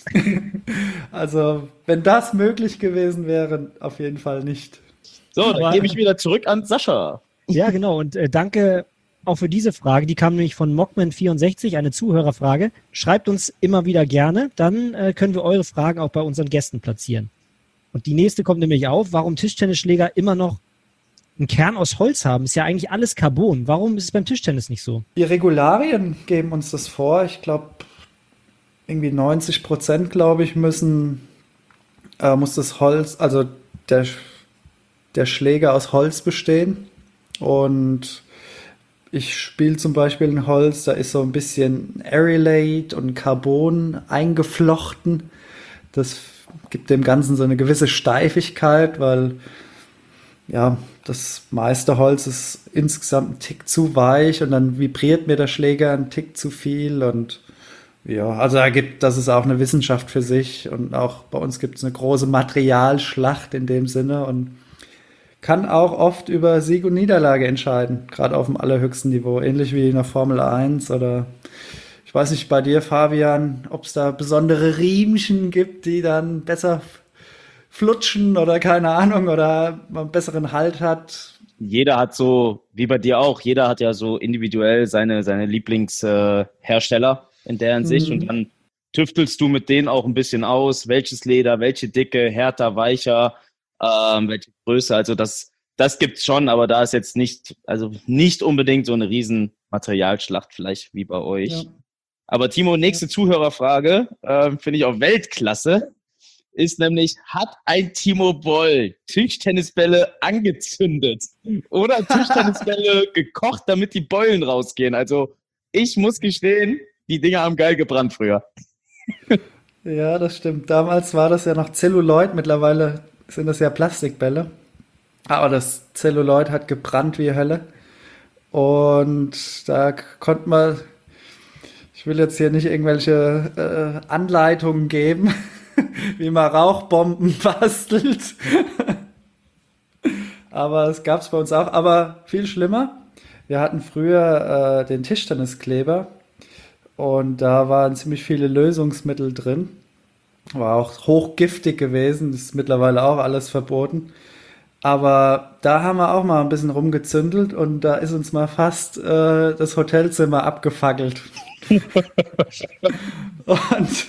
Also, wenn das möglich gewesen wäre, auf jeden Fall nicht. So, dann gebe ich wieder zurück an Sascha. Ja, genau. Und danke auch für diese Frage. Die kam nämlich von Mockman64, eine Zuhörerfrage. Schreibt uns immer wieder gerne, dann können wir eure Fragen auch bei unseren Gästen platzieren. Und die nächste kommt nämlich auf, warum Tischtennisschläger immer noch einen Kern aus Holz haben. Ist ja eigentlich alles Carbon. Warum ist es beim Tischtennis nicht so? Die Regularien geben uns das vor. Ich glaube, irgendwie 90%, glaube ich, muss das Holz, also der Schläger aus Holz bestehen. Und ich spiele zum Beispiel ein Holz, da ist so ein bisschen Arylate und Carbon eingeflochten. Das gibt dem Ganzen so eine gewisse Steifigkeit, weil ja, das meiste Holz ist insgesamt ein Tick zu weich und dann vibriert mir der Schläger ein Tick zu viel und ja, also das ist auch eine Wissenschaft für sich und auch bei uns gibt es eine große Materialschlacht in dem Sinne und kann auch oft über Sieg und Niederlage entscheiden, gerade auf dem allerhöchsten Niveau, ähnlich wie in der Formel 1 oder ich weiß nicht bei dir, Fabian, ob es da besondere Riemchen gibt, die dann besser flutschen oder keine Ahnung oder man einen besseren Halt hat. Jeder hat so, wie bei dir auch, jeder hat ja so individuell seine Lieblingshersteller in der Hinsicht und dann tüftelst du mit denen auch ein bisschen aus, welches Leder, welche Dicke, härter, weicher, welche Größe, also das gibt's schon, aber da ist jetzt nicht unbedingt so eine riesen Materialschlacht vielleicht wie bei euch. Ja. Aber Timo, nächste Zuhörerfrage, finde ich auch Weltklasse, ist nämlich, hat ein Timo Boll Tischtennisbälle angezündet oder Tischtennisbälle gekocht, damit die Beulen rausgehen? Also ich muss gestehen, die Dinger haben geil gebrannt früher. Ja, das stimmt. Damals war das ja noch Zelluloid, mittlerweile sind das ja Plastikbälle. Aber das Zelluloid hat gebrannt wie Hölle. Und da konnte man, ich will jetzt hier nicht irgendwelche Anleitungen geben, wie man Rauchbomben bastelt. Aber es gab es bei uns auch. Aber viel schlimmer, wir hatten früher den Tischtenniskleber und da waren ziemlich viele Lösungsmittel drin. War auch hochgiftig gewesen, ist mittlerweile auch alles verboten. Aber da haben wir auch mal ein bisschen rumgezündelt und da ist uns mal fast das Hotelzimmer abgefackelt. Und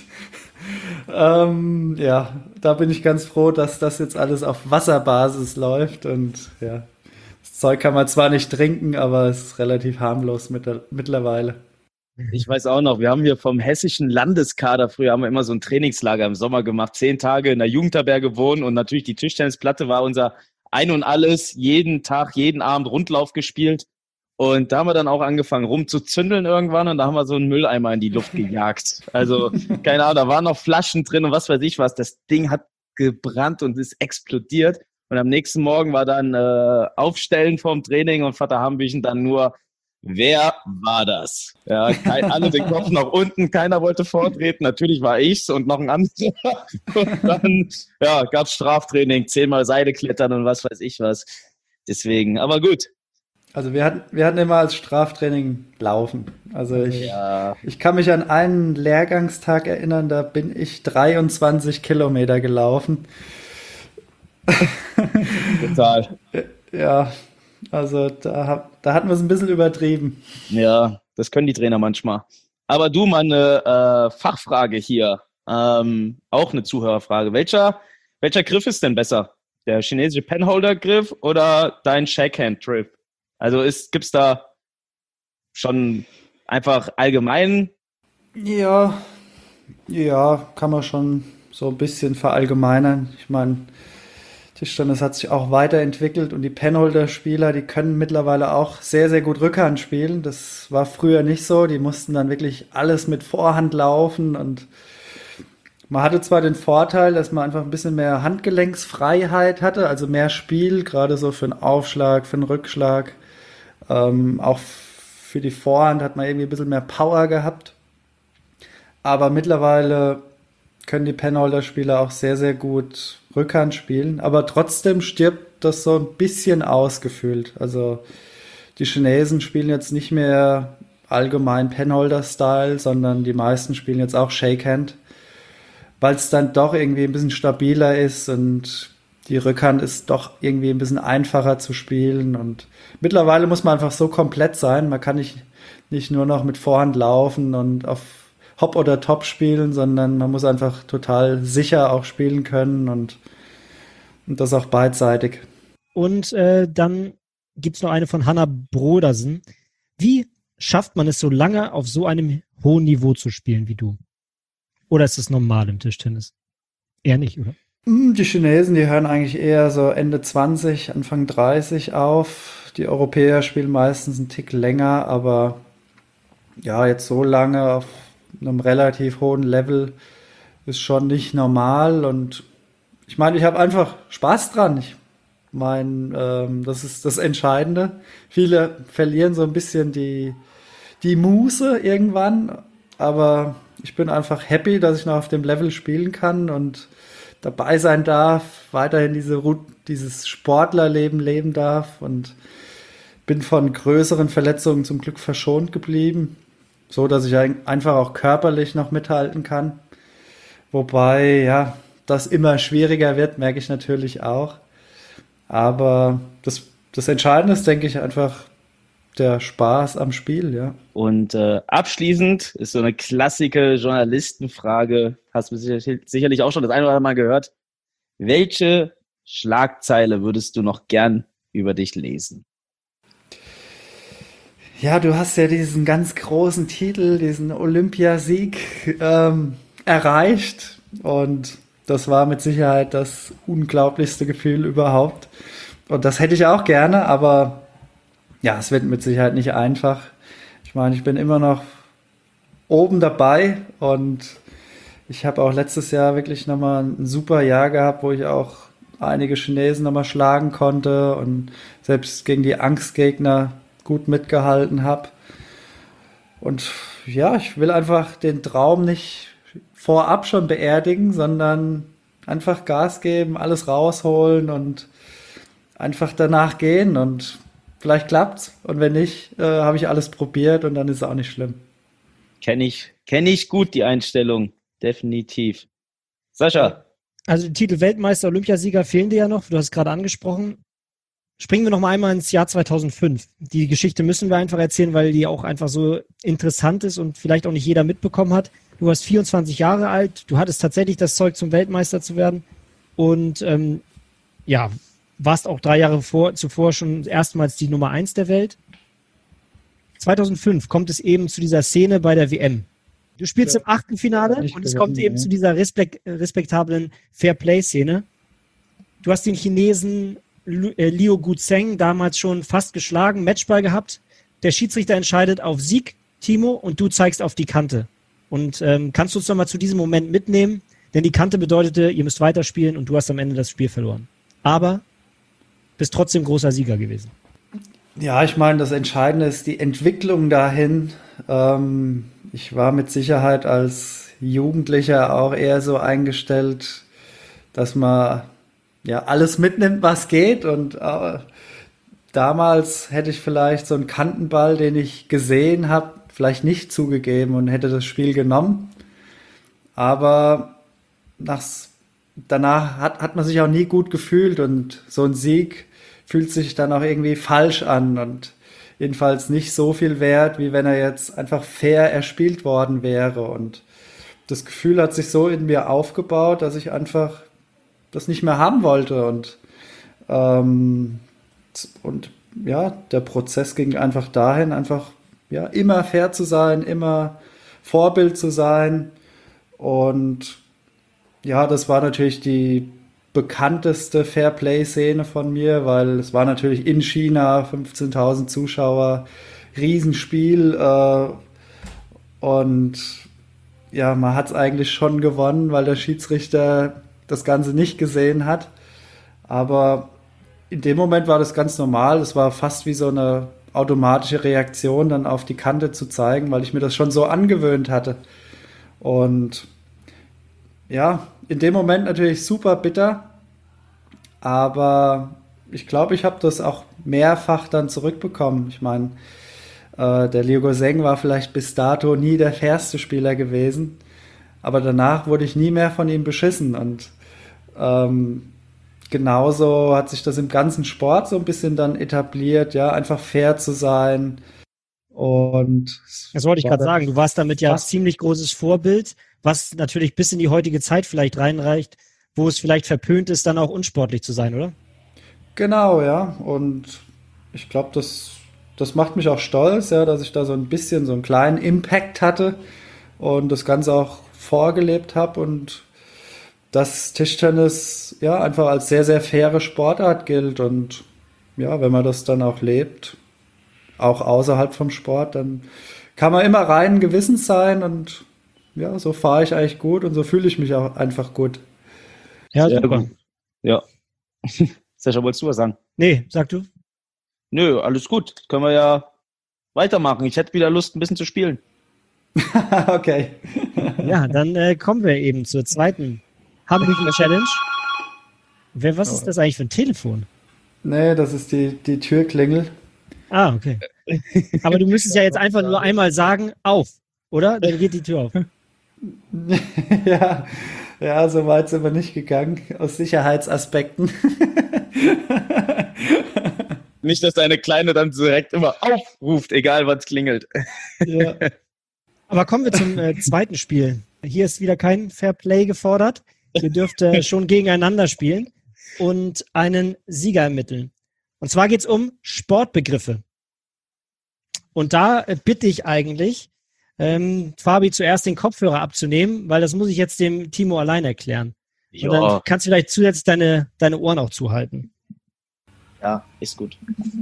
ja, da bin ich ganz froh, dass das jetzt alles auf Wasserbasis läuft und ja, das Zeug kann man zwar nicht trinken, aber es ist relativ harmlos mittlerweile. Ich weiß auch noch, wir haben hier vom hessischen Landeskader, früher haben wir immer so ein Trainingslager im Sommer gemacht, 10 Tage in der Jugendherberge wohnen und natürlich die Tischtennisplatte war unser Ein und Alles, jeden Tag, jeden Abend Rundlauf gespielt und da haben wir dann auch angefangen rumzuzündeln irgendwann und da haben wir so einen Mülleimer in die Luft gejagt. Also keine Ahnung, da waren noch Flaschen drin und was weiß ich was, das Ding hat gebrannt und ist explodiert und am nächsten Morgen war dann Aufstellen vorm Training und Vater Hambüchen dann nur: Wer war das? Ja, alle den Kopf nach unten, keiner wollte vortreten. Natürlich war ich's und noch ein anderer. Und dann gab's Straftraining, 10-mal Seile klettern und was weiß ich was. Deswegen, aber gut. Also wir hatten immer als Straftraining Laufen. Also ich kann mich an einen Lehrgangstag erinnern, da bin ich 23 Kilometer gelaufen. Total. Ja. Also da hatten wir es ein bisschen übertrieben. Ja, das können die Trainer manchmal. Aber du, mal eine Fachfrage hier. Auch eine Zuhörerfrage. Welcher Griff ist denn besser? Der chinesische Penholder-Griff oder dein Shakehand-Griff? Also gibt's da schon einfach allgemein? Ja, ja, kann man schon so ein bisschen verallgemeinern. Ich meine, Tischtennis hat sich auch weiterentwickelt und die Penholder-Spieler, die können mittlerweile auch sehr, sehr gut Rückhand spielen. Das war früher nicht so. Die mussten dann wirklich alles mit Vorhand laufen und man hatte zwar den Vorteil, dass man einfach ein bisschen mehr Handgelenksfreiheit hatte, also mehr Spiel, gerade so für einen Aufschlag, für einen Rückschlag. Auch für die Vorhand hat man irgendwie ein bisschen mehr Power gehabt. Aber mittlerweile können die Penholder-Spieler auch sehr, sehr gut Rückhand spielen. Aber trotzdem stirbt das so ein bisschen ausgefühlt. Also die Chinesen spielen jetzt nicht mehr allgemein Penholder-Style, sondern die meisten spielen jetzt auch Shakehand, weil es dann doch irgendwie ein bisschen stabiler ist und die Rückhand ist doch irgendwie ein bisschen einfacher zu spielen. Und mittlerweile muss man einfach so komplett sein. Man kann nicht nur noch mit Vorhand laufen und auf Hop oder Top spielen, sondern man muss einfach total sicher auch spielen können und das auch beidseitig. Und dann gibt's noch eine von Hanna Brodersen. Wie schafft man es so lange auf so einem hohen Niveau zu spielen wie du? Oder ist das normal im Tischtennis? Eher nicht, oder? Die Chinesen, die hören eigentlich eher so Ende 20, Anfang 30 auf. Die Europäer spielen meistens einen Tick länger, aber ja, jetzt so lange auf einem relativ hohen Level ist schon nicht normal. Und ich meine, ich habe einfach Spaß dran. Ich meine, das ist das Entscheidende. Viele verlieren so ein bisschen die Muße irgendwann, aber ich bin einfach happy, dass ich noch auf dem Level spielen kann und dabei sein darf, weiterhin dieses Sportlerleben leben darf und bin von größeren Verletzungen zum Glück verschont geblieben, so dass ich einfach auch körperlich noch mithalten kann. Wobei, ja, das immer schwieriger wird, merke ich natürlich auch. Aber das Entscheidende ist, denke ich, einfach der Spaß am Spiel, ja. Und abschließend ist so eine klassische Journalistenfrage, hast du sicherlich auch schon das eine oder andere Mal gehört. Welche Schlagzeile würdest du noch gern über dich lesen? Ja, du hast ja diesen ganz großen Titel, diesen Olympiasieg erreicht und das war mit Sicherheit das unglaublichste Gefühl überhaupt. Und das hätte ich auch gerne, aber ja, es wird mit Sicherheit nicht einfach. Ich meine, ich bin immer noch oben dabei und ich habe auch letztes Jahr wirklich nochmal ein super Jahr gehabt, wo ich auch einige Chinesen nochmal schlagen konnte und selbst gegen die Angstgegner gut mitgehalten habe. Und ja, ich will einfach den Traum nicht vorab schon beerdigen, sondern einfach Gas geben, alles rausholen und einfach danach gehen und vielleicht klappt's und wenn nicht, habe ich alles probiert und dann ist es auch nicht schlimm. Kenn ich gut die Einstellung, definitiv. Sascha. Also die Titel Weltmeister, Olympiasieger fehlen dir ja noch, du hast es gerade angesprochen. Springen wir noch mal einmal ins Jahr 2005. Die Geschichte müssen wir einfach erzählen, weil die auch einfach so interessant ist und vielleicht auch nicht jeder mitbekommen hat. Du warst 24 Jahre alt, du hattest tatsächlich das Zeug zum Weltmeister zu werden und ja, warst auch 3 Jahre zuvor schon erstmals die Nummer 1 der Welt. 2005 kommt es eben zu dieser Szene bei der WM. Du spielst im Achtelfinale und es kommt eben zu dieser respektablen Fair-Play-Szene. Du hast den Chinesen Liu Guzheng damals schon fast geschlagen, Matchball gehabt. Der Schiedsrichter entscheidet auf Sieg, Timo, und du zeigst auf die Kante. Und kannst du uns nochmal zu diesem Moment mitnehmen? Denn die Kante bedeutete, ihr müsst weiterspielen und du hast am Ende das Spiel verloren. Aber bist trotzdem großer Sieger gewesen. Ja, ich meine, das Entscheidende ist die Entwicklung dahin. Ich war mit Sicherheit als Jugendlicher auch eher so eingestellt, dass man ja alles mitnimmt, was geht. Und damals hätte ich vielleicht so einen Kantenball, den ich gesehen habe, vielleicht nicht zugegeben und hätte das Spiel genommen. Aber danach hat man sich auch nie gut gefühlt und so ein Sieg fühlt sich dann auch irgendwie falsch an und jedenfalls nicht so viel wert, wie wenn er jetzt einfach fair erspielt worden wäre. Und das Gefühl hat sich so in mir aufgebaut, dass ich einfach das nicht mehr haben wollte. Und ja, der Prozess ging einfach dahin, einfach ja, immer fair zu sein, immer Vorbild zu sein. Und ja, das war natürlich die bekannteste Fairplay-Szene von mir, weil es war natürlich in China, 15.000 Zuschauer, Riesenspiel, und ja, man hat es eigentlich schon gewonnen, weil der Schiedsrichter das Ganze nicht gesehen hat. Aber in dem Moment war das ganz normal. Es war fast wie so eine automatische Reaktion, dann auf die Kante zu zeigen, weil ich mir das schon so angewöhnt hatte. Und ja, in dem Moment natürlich super bitter, aber ich glaube, ich habe das auch mehrfach dann zurückbekommen. Ich meine, der Liu Guozheng war vielleicht bis dato nie der fairste Spieler gewesen, aber danach wurde ich nie mehr von ihm beschissen. Und genauso hat sich das im ganzen Sport so ein bisschen dann etabliert, ja, einfach fair zu sein. Und das wollte ich gerade sagen, du warst damit ja ein ziemlich großes Vorbild, was natürlich bis in die heutige Zeit vielleicht reinreicht, wo es vielleicht verpönt ist, dann auch unsportlich zu sein, oder? genau, ja. Und ich glaube, das macht mich auch stolz, ja, dass ich da so ein bisschen so einen kleinen Impact hatte und das Ganze auch vorgelebt habe und dass Tischtennis ja einfach als sehr, sehr faire Sportart gilt. Und ja, wenn man das dann auch lebt, auch außerhalb vom Sport, dann kann man immer reinen Gewissens sein und ja, so fahre ich eigentlich gut und so fühle ich mich auch einfach gut. Ja, Sehr super. gut. Ja. Sascha, wolltest du was sagen? Nee, sag du. Nö, alles gut. Können wir ja weitermachen. Ich hätte wieder Lust, ein bisschen zu spielen. Okay. Ja, dann kommen wir eben zur zweiten Hamburg-Challenge. Was ist das eigentlich für ein Telefon? Nee, das ist die Türklingel. Ah, okay. Aber du müsstest ja jetzt einfach nur einmal sagen, auf, oder? Dann geht die Tür auf. Ja, so weit sind wir nicht gegangen, aus Sicherheitsaspekten. Nicht, dass deine Kleine dann direkt immer aufruft, egal was klingelt. Ja. Aber kommen wir zum zweiten Spiel. Hier ist wieder kein Fairplay gefordert. Ihr dürft schon gegeneinander spielen und einen Sieger ermitteln. Und zwar geht es um Sportbegriffe. Und da bitte ich eigentlich, Fabi zuerst den Kopfhörer abzunehmen, weil das muss ich jetzt dem Timo allein erklären. Ja. Und dann kannst du vielleicht zusätzlich deine Ohren auch zuhalten. Ja, ist gut.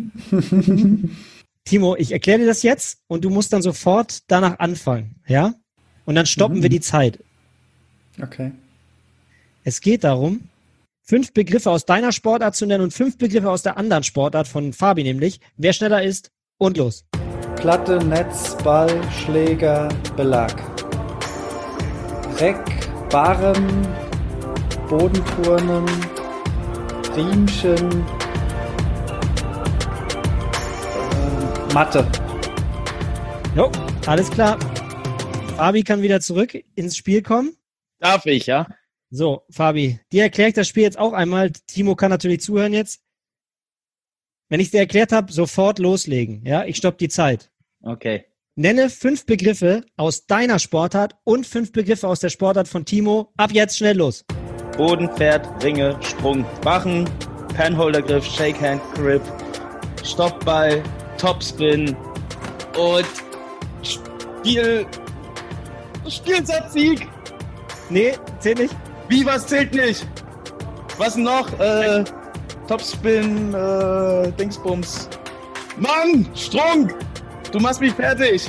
Timo, ich erkläre dir das jetzt und du musst dann sofort danach anfangen, ja? Und dann stoppen wir die Zeit. Okay. Es geht darum, 5 Begriffe aus deiner Sportart zu nennen und 5 Begriffe aus der anderen Sportart von Fabi nämlich. Wer schneller ist und los. Platte, Netz, Ball, Schläger, Belag. Reck, Barren, Bodenturnen, Riemchen, Matte. Jo, alles klar. Fabi kann wieder zurück ins Spiel kommen. Darf ich, ja? So, Fabi, dir erkläre ich das Spiel jetzt auch einmal. Timo kann natürlich zuhören jetzt. Wenn ich es dir erklärt habe, sofort loslegen. Ja, ich stoppe die Zeit. Okay. Nenne 5 Begriffe aus deiner Sportart und 5 Begriffe aus der Sportart von Timo. Ab jetzt schnell los. Boden, Pferd, Ringe, Sprung, Bachen, Penholdergriff, Shakehand, Grip, Stoppball, Topspin und Spielsatzsieg. Nee, zählt nicht. Wie, was zählt nicht? Was noch? Topspin, Dingsbums. Mann, Strunk! Du machst mich fertig!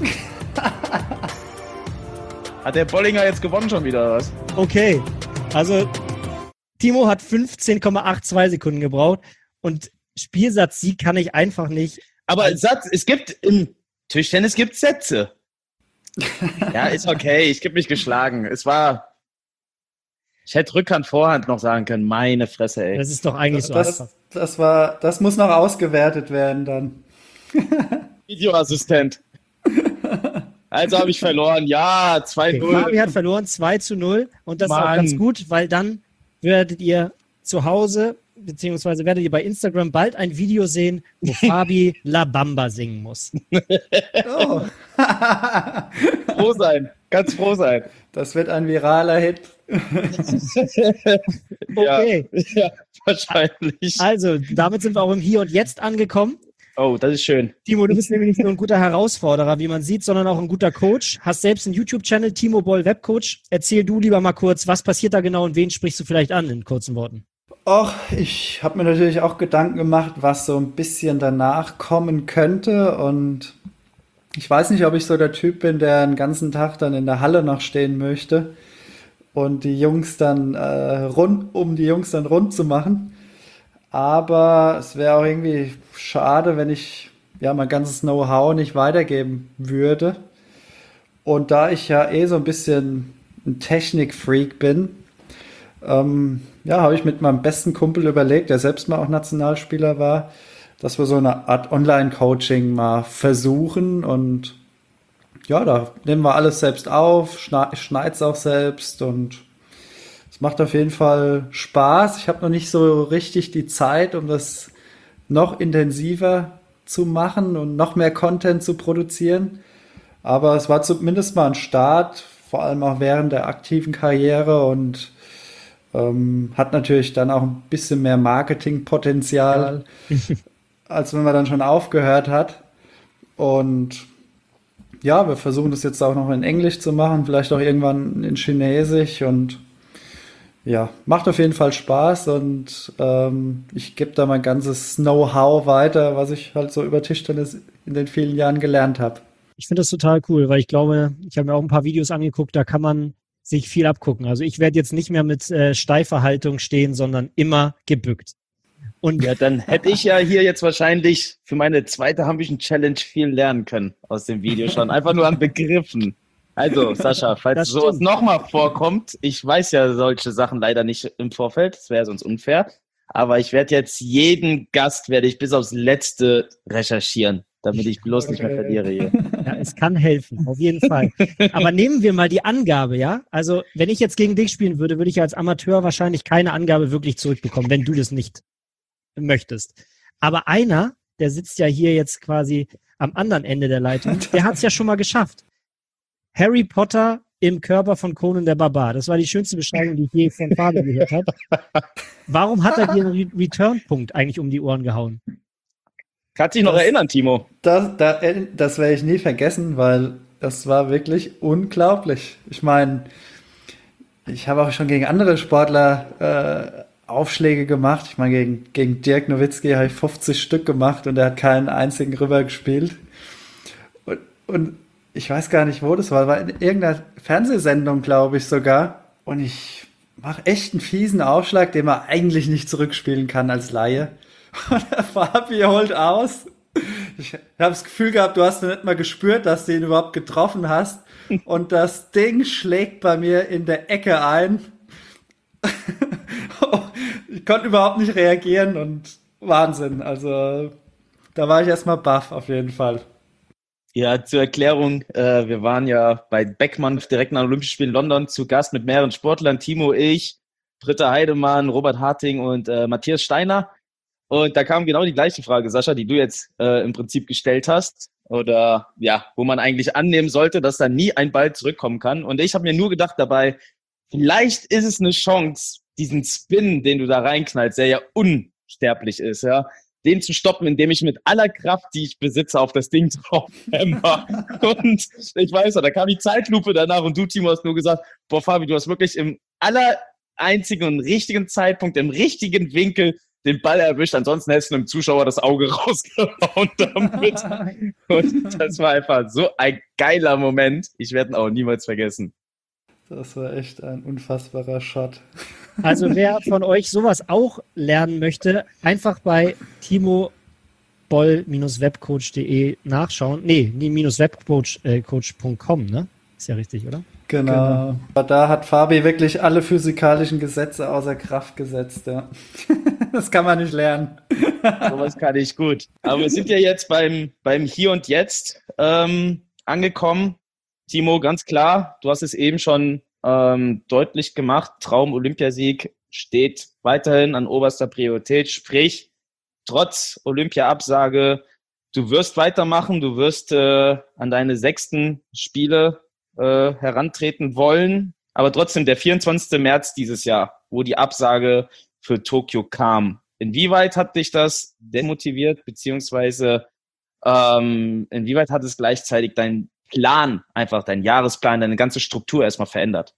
Hat der Bollinger jetzt gewonnen schon wieder, oder was? Okay, also Timo hat 15,82 Sekunden gebraucht und Spielsatz-Sieg kann ich einfach nicht. Aber es gibt im Tischtennis gibt's Sätze. Ja, ist okay, ich gebe mich geschlagen. Ich hätte Rückhand, Vorhand noch sagen können. Meine Fresse, ey. Das ist doch eigentlich so einfach. Das muss noch ausgewertet werden dann. Videoassistent. Also habe ich verloren. Ja, 2-0. Okay, Fabi hat verloren, 2-0. Und das ist auch ganz gut, weil dann werdet ihr zu Hause beziehungsweise werdet ihr bei Instagram bald ein Video sehen, wo Fabi La Bamba singen muss. Oh. Froh sein, ganz froh sein. Das wird ein viraler Hit. Okay. Ja, wahrscheinlich. Also, damit sind wir auch im Hier und Jetzt angekommen. Oh, das ist schön. Timo, du bist nämlich nicht nur ein guter Herausforderer, wie man sieht, sondern auch ein guter Coach. Hast selbst einen YouTube-Channel, Timo Boll Webcoach. Erzähl du lieber mal kurz, was passiert da genau und wen sprichst du vielleicht an in kurzen Worten? Och, ich habe mir natürlich auch Gedanken gemacht, was so ein bisschen danach kommen könnte. Und ich weiß nicht, ob ich so der Typ bin, der den ganzen Tag dann in der Halle noch stehen möchte und die Jungs dann um die Jungs dann rund zu machen. Aber es wäre auch irgendwie schade, wenn ich ja mein ganzes Know-how nicht weitergeben würde. Und da ich ja so ein bisschen ein Technik-Freak bin, habe ich mit meinem besten Kumpel überlegt, der selbst mal auch Nationalspieler war, dass wir so eine Art Online-Coaching mal versuchen. Und ja, da nehmen wir alles selbst auf, schneide es auch selbst und es macht auf jeden Fall Spaß. Ich habe noch nicht so richtig die Zeit, um das noch intensiver zu machen und noch mehr Content zu produzieren. Aber es war zumindest mal ein Start, vor allem auch während der aktiven Karriere und hat natürlich dann auch ein bisschen mehr Marketingpotenzial, als wenn man dann schon aufgehört hat. Und ja, wir versuchen das jetzt auch noch in Englisch zu machen, vielleicht auch irgendwann in Chinesisch und ja, macht auf jeden Fall Spaß und ich gebe da mein ganzes Know-how weiter, was ich halt so über Tischtennis in den vielen Jahren gelernt habe. Ich finde das total cool, weil ich glaube, ich habe mir auch ein paar Videos angeguckt, da kann man sich viel abgucken. Also ich werde jetzt nicht mehr mit steifer Haltung stehen, sondern immer gebückt. Und ja, dann hätte ich ja hier jetzt wahrscheinlich für meine zweite Hambischen Challenge viel lernen können aus dem Video schon. Einfach nur an Begriffen. Also, Sascha, falls sowas nochmal vorkommt, ich weiß ja solche Sachen leider nicht im Vorfeld, das wäre sonst unfair, aber ich werde jetzt jeden Gast, werde ich bis aufs Letzte recherchieren, damit ich bloß nicht mehr verliere hier. Ja, es kann helfen, auf jeden Fall. Aber nehmen wir mal die Angabe, ja? Also, wenn ich jetzt gegen dich spielen würde, würde ich als Amateur wahrscheinlich keine Angabe wirklich zurückbekommen, wenn du das nicht möchtest. Aber einer, der sitzt ja hier jetzt quasi am anderen Ende der Leitung, der hat es ja schon mal geschafft. Harry Potter im Körper von Conan der Barbar. Das war die schönste Beschreibung, die ich je von Fabi gehört habe. Warum hat er dir einen Return-Punkt eigentlich um die Ohren gehauen? Kannst dich noch erinnern, Timo? Das werde ich nie vergessen, weil das war wirklich unglaublich. Ich meine, ich habe auch schon gegen andere Sportler Aufschläge gemacht. Ich meine, gegen Dirk Nowitzki habe ich 50 Stück gemacht und er hat keinen einzigen rüber gespielt. Und ich weiß gar nicht, wo das war in irgendeiner Fernsehsendung, glaube ich sogar. Und ich mache echt einen fiesen Aufschlag, den man eigentlich nicht zurückspielen kann als Laie. Und der Fabi holt aus. Ich habe das Gefühl gehabt, du hast noch nicht mal gespürt, dass du ihn überhaupt getroffen hast. Und das Ding schlägt bei mir in der Ecke ein. Ich konnte überhaupt nicht reagieren und Wahnsinn. Also da war ich erstmal baff auf jeden Fall. Ja, zur Erklärung, wir waren ja bei Beckmann direkt nach Olympischen Spielen in London zu Gast mit mehreren Sportlern, Timo, ich, Britta Heidemann, Robert Harting und Matthias Steiner. Und da kam genau die gleiche Frage, Sascha, die du jetzt im Prinzip gestellt hast. Oder ja, wo man eigentlich annehmen sollte, dass da nie ein Ball zurückkommen kann. Und ich habe mir nur gedacht dabei, vielleicht ist es eine Chance, diesen Spin, den du da reinknallst, der ja unsterblich ist, ja, den zu stoppen, indem ich mit aller Kraft, die ich besitze, auf das Ding drauf hämmer. Und ich weiß noch, da kam die Zeitlupe danach und du, Timo, hast nur gesagt, boah, Fabi, du hast wirklich im einzigen und richtigen Zeitpunkt, im richtigen Winkel den Ball erwischt. Ansonsten hättest du einem Zuschauer das Auge rausgehauen damit. Und das war einfach so ein geiler Moment. Ich werde ihn auch niemals vergessen. Das war echt ein unfassbarer Shot. Also wer von euch sowas auch lernen möchte, einfach bei Timo boll-webcoach.de nachschauen. Nee, -webcoach.com, ne? Ist ja richtig, oder? Genau. Aber da hat Fabi wirklich alle physikalischen Gesetze außer Kraft gesetzt, ja. Das kann man nicht lernen. Sowas kann ich gut. Aber wir sind ja jetzt beim Hier und Jetzt angekommen. Timo, ganz klar, du hast es eben schon deutlich gemacht. Traum-Olympiasieg steht weiterhin an oberster Priorität, sprich, trotz Olympia-Absage, du wirst weitermachen, du wirst an deine 6. Spiele herantreten wollen, aber trotzdem der 24. März dieses Jahr, wo die Absage für Tokio kam. Inwieweit hat dich das demotiviert, beziehungsweise inwieweit hat es gleichzeitig deinen Plan, einfach deinen Jahresplan, deine ganze Struktur erstmal verändert?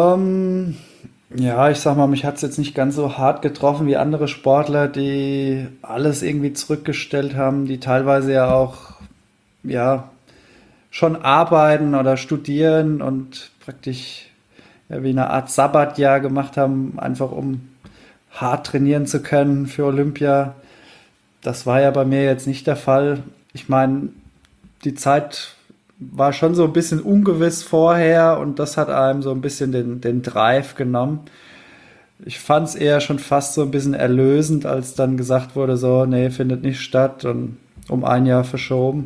Ja, ich sag mal, mich hat es jetzt nicht ganz so hart getroffen wie andere Sportler, die alles irgendwie zurückgestellt haben, die teilweise ja auch, ja, schon arbeiten oder studieren und praktisch ja, wie eine Art Sabbatjahr gemacht haben, einfach um hart trainieren zu können für Olympia. Das war ja bei mir jetzt nicht der Fall. Ich meine, die Zeit war schon so ein bisschen ungewiss vorher und das hat einem so ein bisschen den Drive genommen. Ich fand es eher schon fast so ein bisschen erlösend, als dann gesagt wurde, so, nee, findet nicht statt und um ein Jahr verschoben.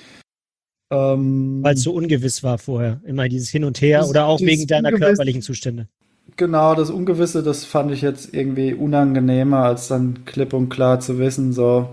Weil es so ungewiss war vorher. Immer dieses Hin und Her oder auch wegen deiner körperlichen Zustände. Genau, das Ungewisse, das fand ich jetzt irgendwie unangenehmer, als dann klipp und klar zu wissen, so,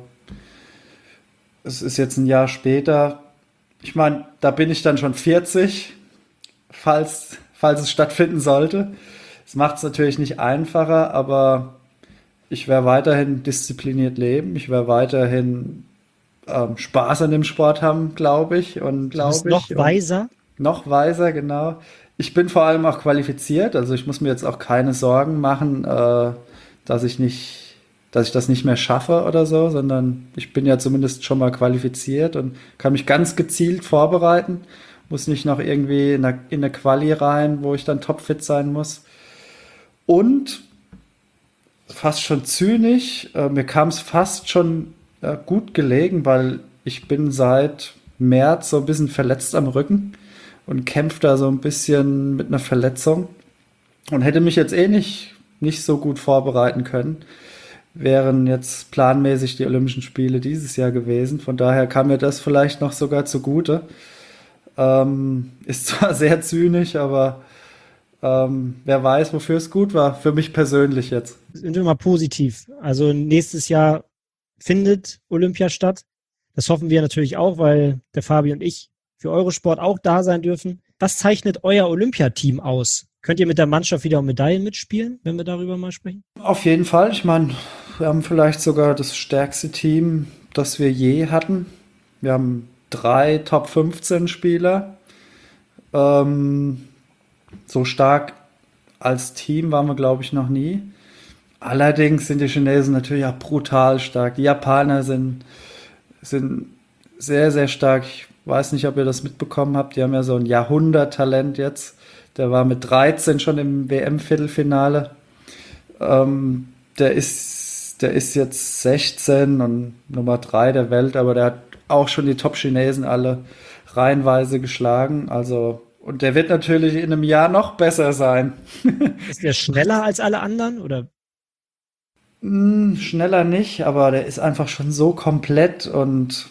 es ist jetzt ein Jahr später. Ich meine, da bin ich dann schon 40, falls es stattfinden sollte. Es macht es natürlich nicht einfacher, aber ich werde weiterhin diszipliniert leben. Ich werde weiterhin Spaß an dem Sport haben, glaube ich. Und Du bist noch weiser. noch weiser, genau. Ich bin vor allem auch qualifiziert, also ich muss mir jetzt auch keine Sorgen machen, dass ich das nicht mehr schaffe oder so, sondern ich bin ja zumindest schon mal qualifiziert und kann mich ganz gezielt vorbereiten. Muss nicht noch irgendwie in eine Quali rein, wo ich dann topfit sein muss. Und fast schon zynisch, mir kam es fast schon gut gelegen, weil ich bin seit März so ein bisschen verletzt am Rücken und kämpfe da so ein bisschen mit einer Verletzung und hätte mich jetzt nicht so gut vorbereiten können. Wären jetzt planmäßig die Olympischen Spiele dieses Jahr gewesen. Von daher kam mir das vielleicht noch sogar zugute. Ist zwar sehr zynisch, aber wer weiß, wofür es gut war. Für mich persönlich jetzt. Sind wir mal positiv. Also nächstes Jahr findet Olympia statt. Das hoffen wir natürlich auch, weil der Fabi und ich für Eurosport auch da sein dürfen. Was zeichnet euer Olympiateam aus? Könnt ihr mit der Mannschaft wieder um Medaillen mitspielen, wenn wir darüber mal sprechen? Auf jeden Fall. Ich meine, wir haben vielleicht sogar das stärkste Team, das wir je hatten. Wir haben 3 Top 15 Spieler. So stark als Team waren wir, glaube ich, noch nie. Allerdings sind die Chinesen natürlich auch brutal stark. Die Japaner sind sehr, sehr stark. Ich weiß nicht, ob ihr das mitbekommen habt. Die haben ja so ein Jahrhunderttalent jetzt. Der war mit 13 schon im WM-Viertelfinale. Der ist jetzt 16 und Nummer 3 der Welt, aber der hat auch schon die Top-Chinesen alle reihenweise geschlagen. Also, und der wird natürlich in einem Jahr noch besser sein. Ist der schneller als alle anderen, oder? Schneller nicht, aber der ist einfach schon so komplett und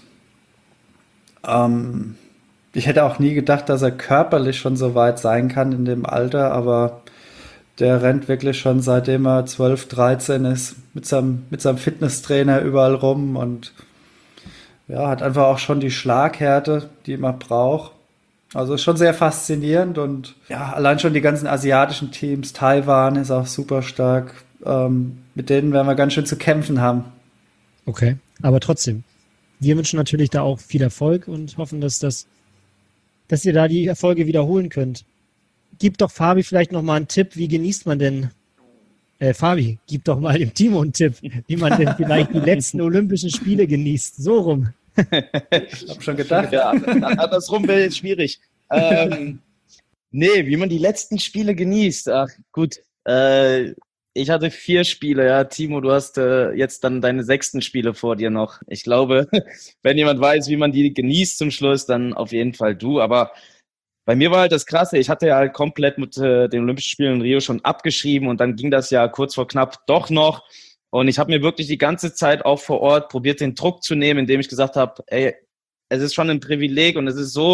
ich hätte auch nie gedacht, dass er körperlich schon so weit sein kann in dem Alter, aber der rennt wirklich schon seitdem er 12, 13 ist mit seinem Fitnesstrainer überall rum und ja, hat einfach auch schon die Schlaghärte, die man braucht. Also ist schon sehr faszinierend und ja, allein schon die ganzen asiatischen Teams, Taiwan ist auch super stark, mit denen werden wir ganz schön zu kämpfen haben. Okay, aber trotzdem, wir wünschen natürlich da auch viel Erfolg und hoffen, dass ihr da die Erfolge wiederholen könnt. Gib doch Fabi vielleicht noch mal einen Tipp, wie genießt man denn, Fabi, gib doch mal dem Timo einen Tipp, wie man denn vielleicht die letzten Olympischen Spiele genießt. So rum. Ich habe schon gedacht. Ja, andersrum wäre jetzt schwierig. Nee, wie man die letzten Spiele genießt. Ach, gut. Ich hatte 4 Spiele, ja. Timo, du hast jetzt dann deine 6. Spiele vor dir noch. Ich glaube, wenn jemand weiß, wie man die genießt zum Schluss, dann auf jeden Fall du. Aber bei mir war halt das Krasse, ich hatte ja halt komplett mit den Olympischen Spielen in Rio schon abgeschrieben und dann ging das ja kurz vor knapp doch noch. Und ich habe mir wirklich die ganze Zeit auch vor Ort probiert, den Druck zu nehmen, indem ich gesagt habe, ey, es ist schon ein Privileg und es ist so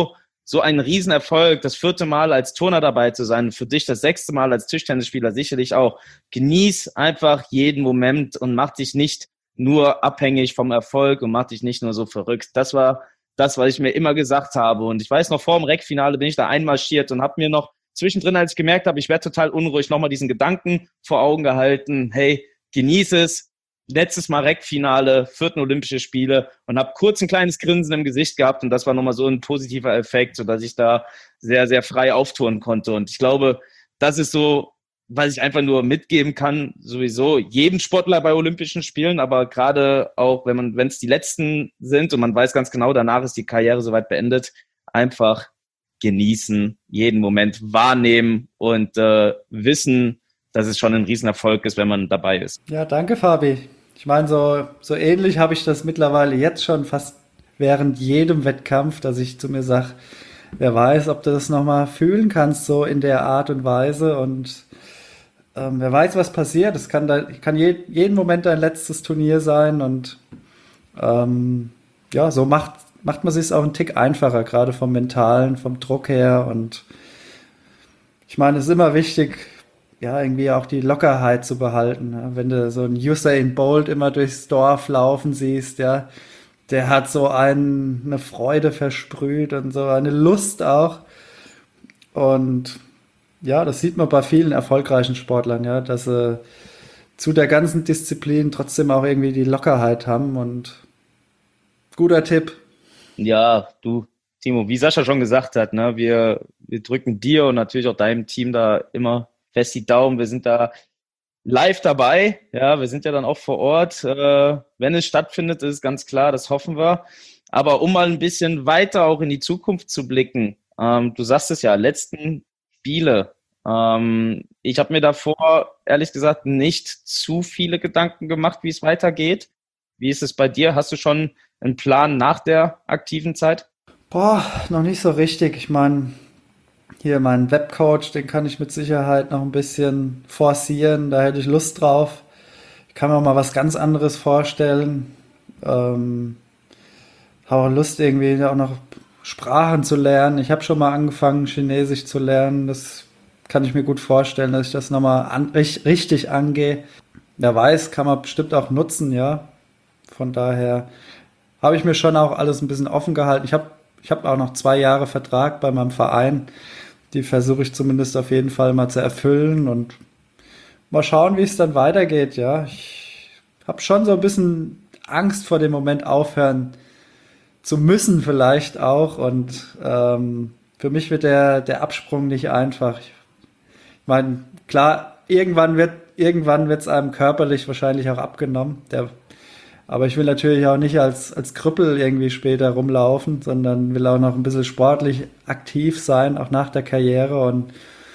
so ein Riesenerfolg, das 4. Mal als Turner dabei zu sein, für dich das 6. Mal als Tischtennisspieler sicherlich auch. Genieß einfach jeden Moment und mach dich nicht nur abhängig vom Erfolg und mach dich nicht nur so verrückt. Das war das, was ich mir immer gesagt habe. Und ich weiß noch, vor dem Reckfinale bin ich da einmarschiert und habe mir noch zwischendrin, als ich gemerkt habe, ich werde total unruhig, nochmal diesen Gedanken vor Augen gehalten, hey, genieß es, letztes Mal Reckfinale, 4. Olympische Spiele und habe kurz ein kleines Grinsen im Gesicht gehabt und das war nochmal so ein positiver Effekt, sodass ich da sehr, sehr frei auftouren konnte. Und ich glaube, das ist so, was ich einfach nur mitgeben kann, sowieso jedem Sportler bei Olympischen Spielen, aber gerade auch, wenn es die letzten sind und man weiß ganz genau, danach ist die Karriere soweit beendet, einfach genießen, jeden Moment wahrnehmen und wissen, dass es schon ein Riesenerfolg ist, wenn man dabei ist. Ja, danke, Fabi. Ich meine, so ähnlich habe ich das mittlerweile jetzt schon fast während jedem Wettkampf, dass ich zu mir sage, wer weiß, ob du das nochmal fühlen kannst, so in der Art und Weise. Und wer weiß, was passiert. Es kann jeden Moment dein letztes Turnier sein. Und ja, so macht man sich auch einen Tick einfacher, gerade vom Mentalen, vom Druck her. Und ich meine, es ist immer wichtig, ja, irgendwie auch die Lockerheit zu behalten. Ja. Wenn du so einen Usain Bolt immer durchs Dorf laufen siehst, ja, der hat so eine Freude versprüht und so eine Lust auch. Und ja, das sieht man bei vielen erfolgreichen Sportlern, ja, dass sie zu der ganzen Disziplin trotzdem auch irgendwie die Lockerheit haben. Und guter Tipp. Ja, du, Timo, wie Sascha schon gesagt hat, ne, wir drücken dir und natürlich auch deinem Team da immer fest die Daumen. Wir sind da live dabei. Ja, wir sind ja dann auch vor Ort. Wenn es stattfindet, ist ganz klar, das hoffen wir. Aber um mal ein bisschen weiter auch in die Zukunft zu blicken, du sagst es ja, letzten Spiele. Ich habe mir davor, ehrlich gesagt, nicht zu viele Gedanken gemacht, wie es weitergeht. Wie ist es bei dir? Hast du schon einen Plan nach der aktiven Zeit? Boah, noch nicht so richtig. Ich meine, hier meinen Webcoach, den kann ich mit Sicherheit noch ein bisschen forcieren. Da hätte ich Lust drauf. Ich kann mir auch mal was ganz anderes vorstellen. Habe auch Lust irgendwie auch noch Sprachen zu lernen. Ich habe schon mal angefangen, Chinesisch zu lernen. Das kann ich mir gut vorstellen, dass ich das nochmal richtig angehe. Wer weiß, kann man bestimmt auch nutzen, ja. Von daher habe ich mir schon auch alles ein bisschen offen gehalten. Ich hab auch noch 2 Jahre Vertrag bei meinem Verein. Die versuche ich zumindest auf jeden Fall mal zu erfüllen und mal schauen, wie es dann weitergeht, ja. Ich habe schon so ein bisschen Angst vor dem Moment aufhören zu müssen vielleicht auch und für mich wird der Absprung nicht einfach. Ich meine, klar, irgendwann wird's einem körperlich wahrscheinlich auch abgenommen, aber ich will natürlich auch nicht als Krüppel irgendwie später rumlaufen, sondern will auch noch ein bisschen sportlich aktiv sein, auch nach der Karriere. Und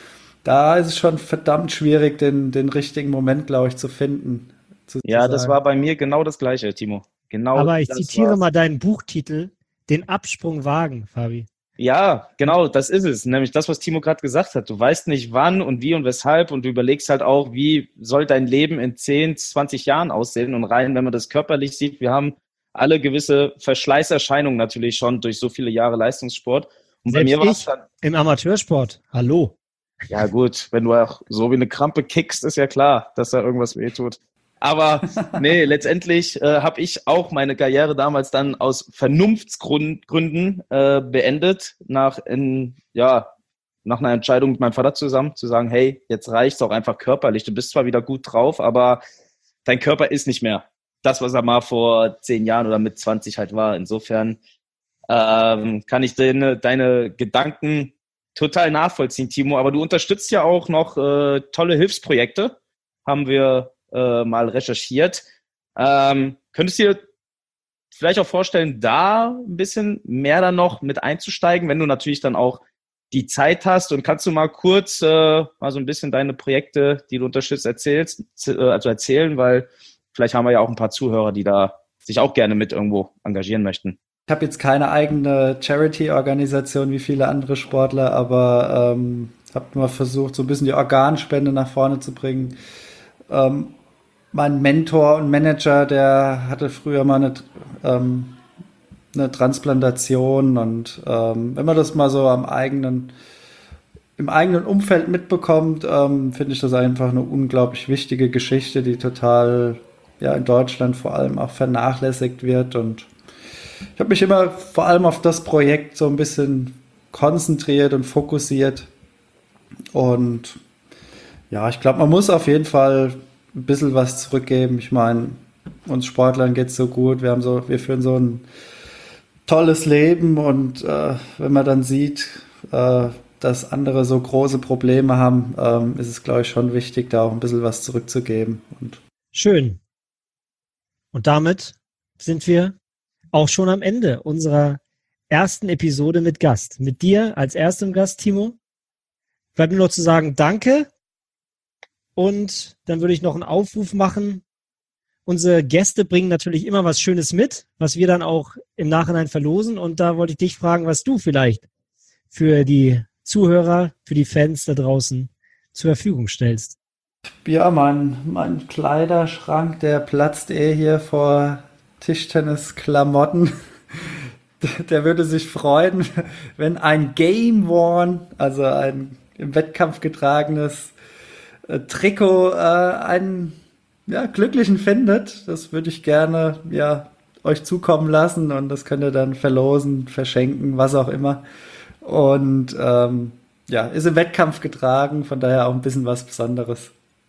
da ist es schon verdammt schwierig, den richtigen Moment, glaube ich, zu finden. Ja, das war bei mir genau das Gleiche, Timo. Genau. Aber ich zitiere mal deinen Buchtitel, den Absprung wagen, Fabi. Ja, genau, das ist es. Nämlich das, was Timo gerade gesagt hat. Du weißt nicht wann und wie und weshalb und du überlegst halt auch, wie soll dein Leben in 10, 20 Jahren aussehen und rein, wenn man das körperlich sieht. Wir haben alle gewisse Verschleißerscheinungen natürlich schon durch so viele Jahre Leistungssport. Und Selbst bei mir war es ich dann, im Amateursport. Hallo. ja gut, wenn du auch so wie eine Krampe kickst, ist ja klar, dass da irgendwas wehtut. Aber nee, letztendlich habe ich auch meine Karriere damals dann aus Vernunftsgründen beendet, nach einer Entscheidung mit meinem Vater zusammen, zu sagen, hey, jetzt reicht's auch einfach körperlich. Du bist zwar wieder gut drauf, aber dein Körper ist nicht mehr das, was er mal vor 10 Jahren oder mit 20 halt war. Insofern kann ich deine Gedanken total nachvollziehen, Timo. Aber du unterstützt ja auch noch tolle Hilfsprojekte, haben wir mal recherchiert. Könntest du dir vielleicht auch vorstellen, da ein bisschen mehr dann noch mit einzusteigen, wenn du natürlich dann auch die Zeit hast und kannst du mal kurz mal so ein bisschen deine Projekte, die du unterstützt, erzählen, weil vielleicht haben wir ja auch ein paar Zuhörer, die da sich auch gerne mit irgendwo engagieren möchten. Ich habe jetzt keine eigene Charity-Organisation wie viele andere Sportler, aber habe mal versucht, so ein bisschen die Organspende nach vorne zu bringen. Mein Mentor und Manager, der hatte früher mal eine Transplantation und wenn man das mal so im eigenen Umfeld mitbekommt, finde ich das einfach eine unglaublich wichtige Geschichte, die total ja in Deutschland vor allem auch vernachlässigt wird. Und ich habe mich immer vor allem auf das Projekt so ein bisschen konzentriert und fokussiert. Und ja, ich glaube, man muss auf jeden Fall ein bisschen was zurückgeben. Ich meine, uns Sportlern geht es so gut, wir führen so ein tolles Leben und wenn man dann sieht, dass andere so große Probleme haben, ist es, glaube ich, schon wichtig, da auch ein bisschen was zurückzugeben. Und schön. Und damit sind wir auch schon am Ende unserer ersten Episode mit Gast. Mit dir als erstem Gast, Timo. Bleibt mir nur zu sagen, danke. Und dann würde ich noch einen Aufruf machen. Unsere Gäste bringen natürlich immer was Schönes mit, was wir dann auch im Nachhinein verlosen. Und da wollte ich dich fragen, was du vielleicht für die Zuhörer, für die Fans da draußen zur Verfügung stellst. ja, mein Kleiderschrank, der platzt hier vor Tischtennisklamotten. Der würde sich freuen, wenn ein Game Worn, also ein im Wettkampf getragenes Trikot einen Glücklichen findet. Das würde ich gerne euch zukommen lassen und das könnt ihr dann verlosen, verschenken, was auch immer. Und ist im Wettkampf getragen, von daher auch ein bisschen was Besonderes.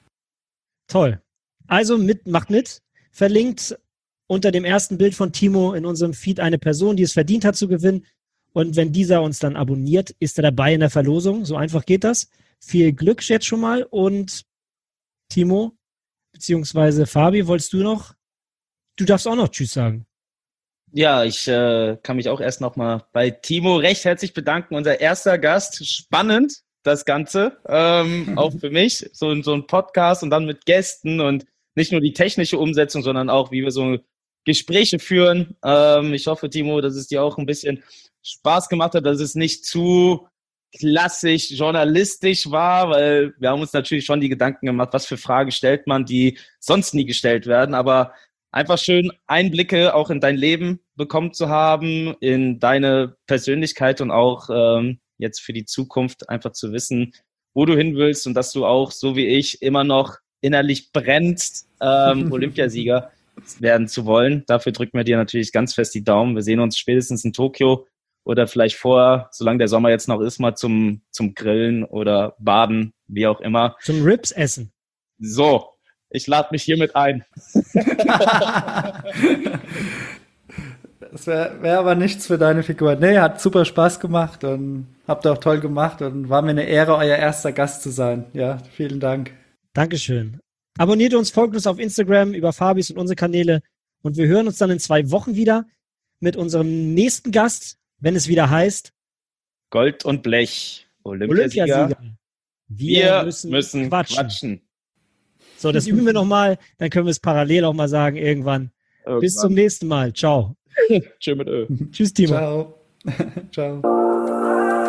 Toll. Also macht mit. Verlinkt unter dem ersten Bild von Timo in unserem Feed eine Person, die es verdient hat zu gewinnen. Und wenn dieser uns dann abonniert, ist er dabei in der Verlosung. So einfach geht das. Viel Glück jetzt schon mal. Und Timo, beziehungsweise Fabi, wolltest du noch? Du darfst auch noch Tschüss sagen. Ja, ich kann mich auch erst nochmal bei Timo recht herzlich bedanken. Unser erster Gast. Spannend, das Ganze. Auch für mich. So ein Podcast und dann mit Gästen und nicht nur die technische Umsetzung, sondern auch, wie wir so Gespräche führen. Ich hoffe, Timo, dass es dir auch ein bisschen Spaß gemacht hat, dass es nicht zu klassisch journalistisch war, weil wir haben uns natürlich schon die Gedanken gemacht, was für Fragen stellt man, die sonst nie gestellt werden, aber einfach schön Einblicke auch in dein Leben bekommen zu haben, in deine Persönlichkeit und auch jetzt für die Zukunft einfach zu wissen, wo du hin willst und dass du auch, so wie ich, immer noch innerlich brennst, Olympiasieger werden zu wollen. Dafür drücken wir dir natürlich ganz fest die Daumen. Wir sehen uns spätestens in Tokio oder vielleicht vorher, solange der Sommer jetzt noch ist, mal zum Grillen oder Baden, wie auch immer. Zum Ribs essen. So, ich lade mich hiermit ein. Das wär aber nichts für deine Figur. Nee, hat super Spaß gemacht und habt ihr auch toll gemacht und war mir eine Ehre, euer erster Gast zu sein. Ja, vielen Dank. Dankeschön. Abonniert uns, folgt uns auf Instagram über Fabis und unsere Kanäle und wir hören uns dann in 2 Wochen wieder mit unserem nächsten Gast, wenn es wieder heißt Gold und Blech, Olympiasieger. Wir müssen quatschen. So, das üben wir nochmal, dann können wir es parallel auch mal sagen irgendwann. Bis zum nächsten Mal. Ciao. Tschö mit Ö. Tschüss, Timo. Ciao. Ciao.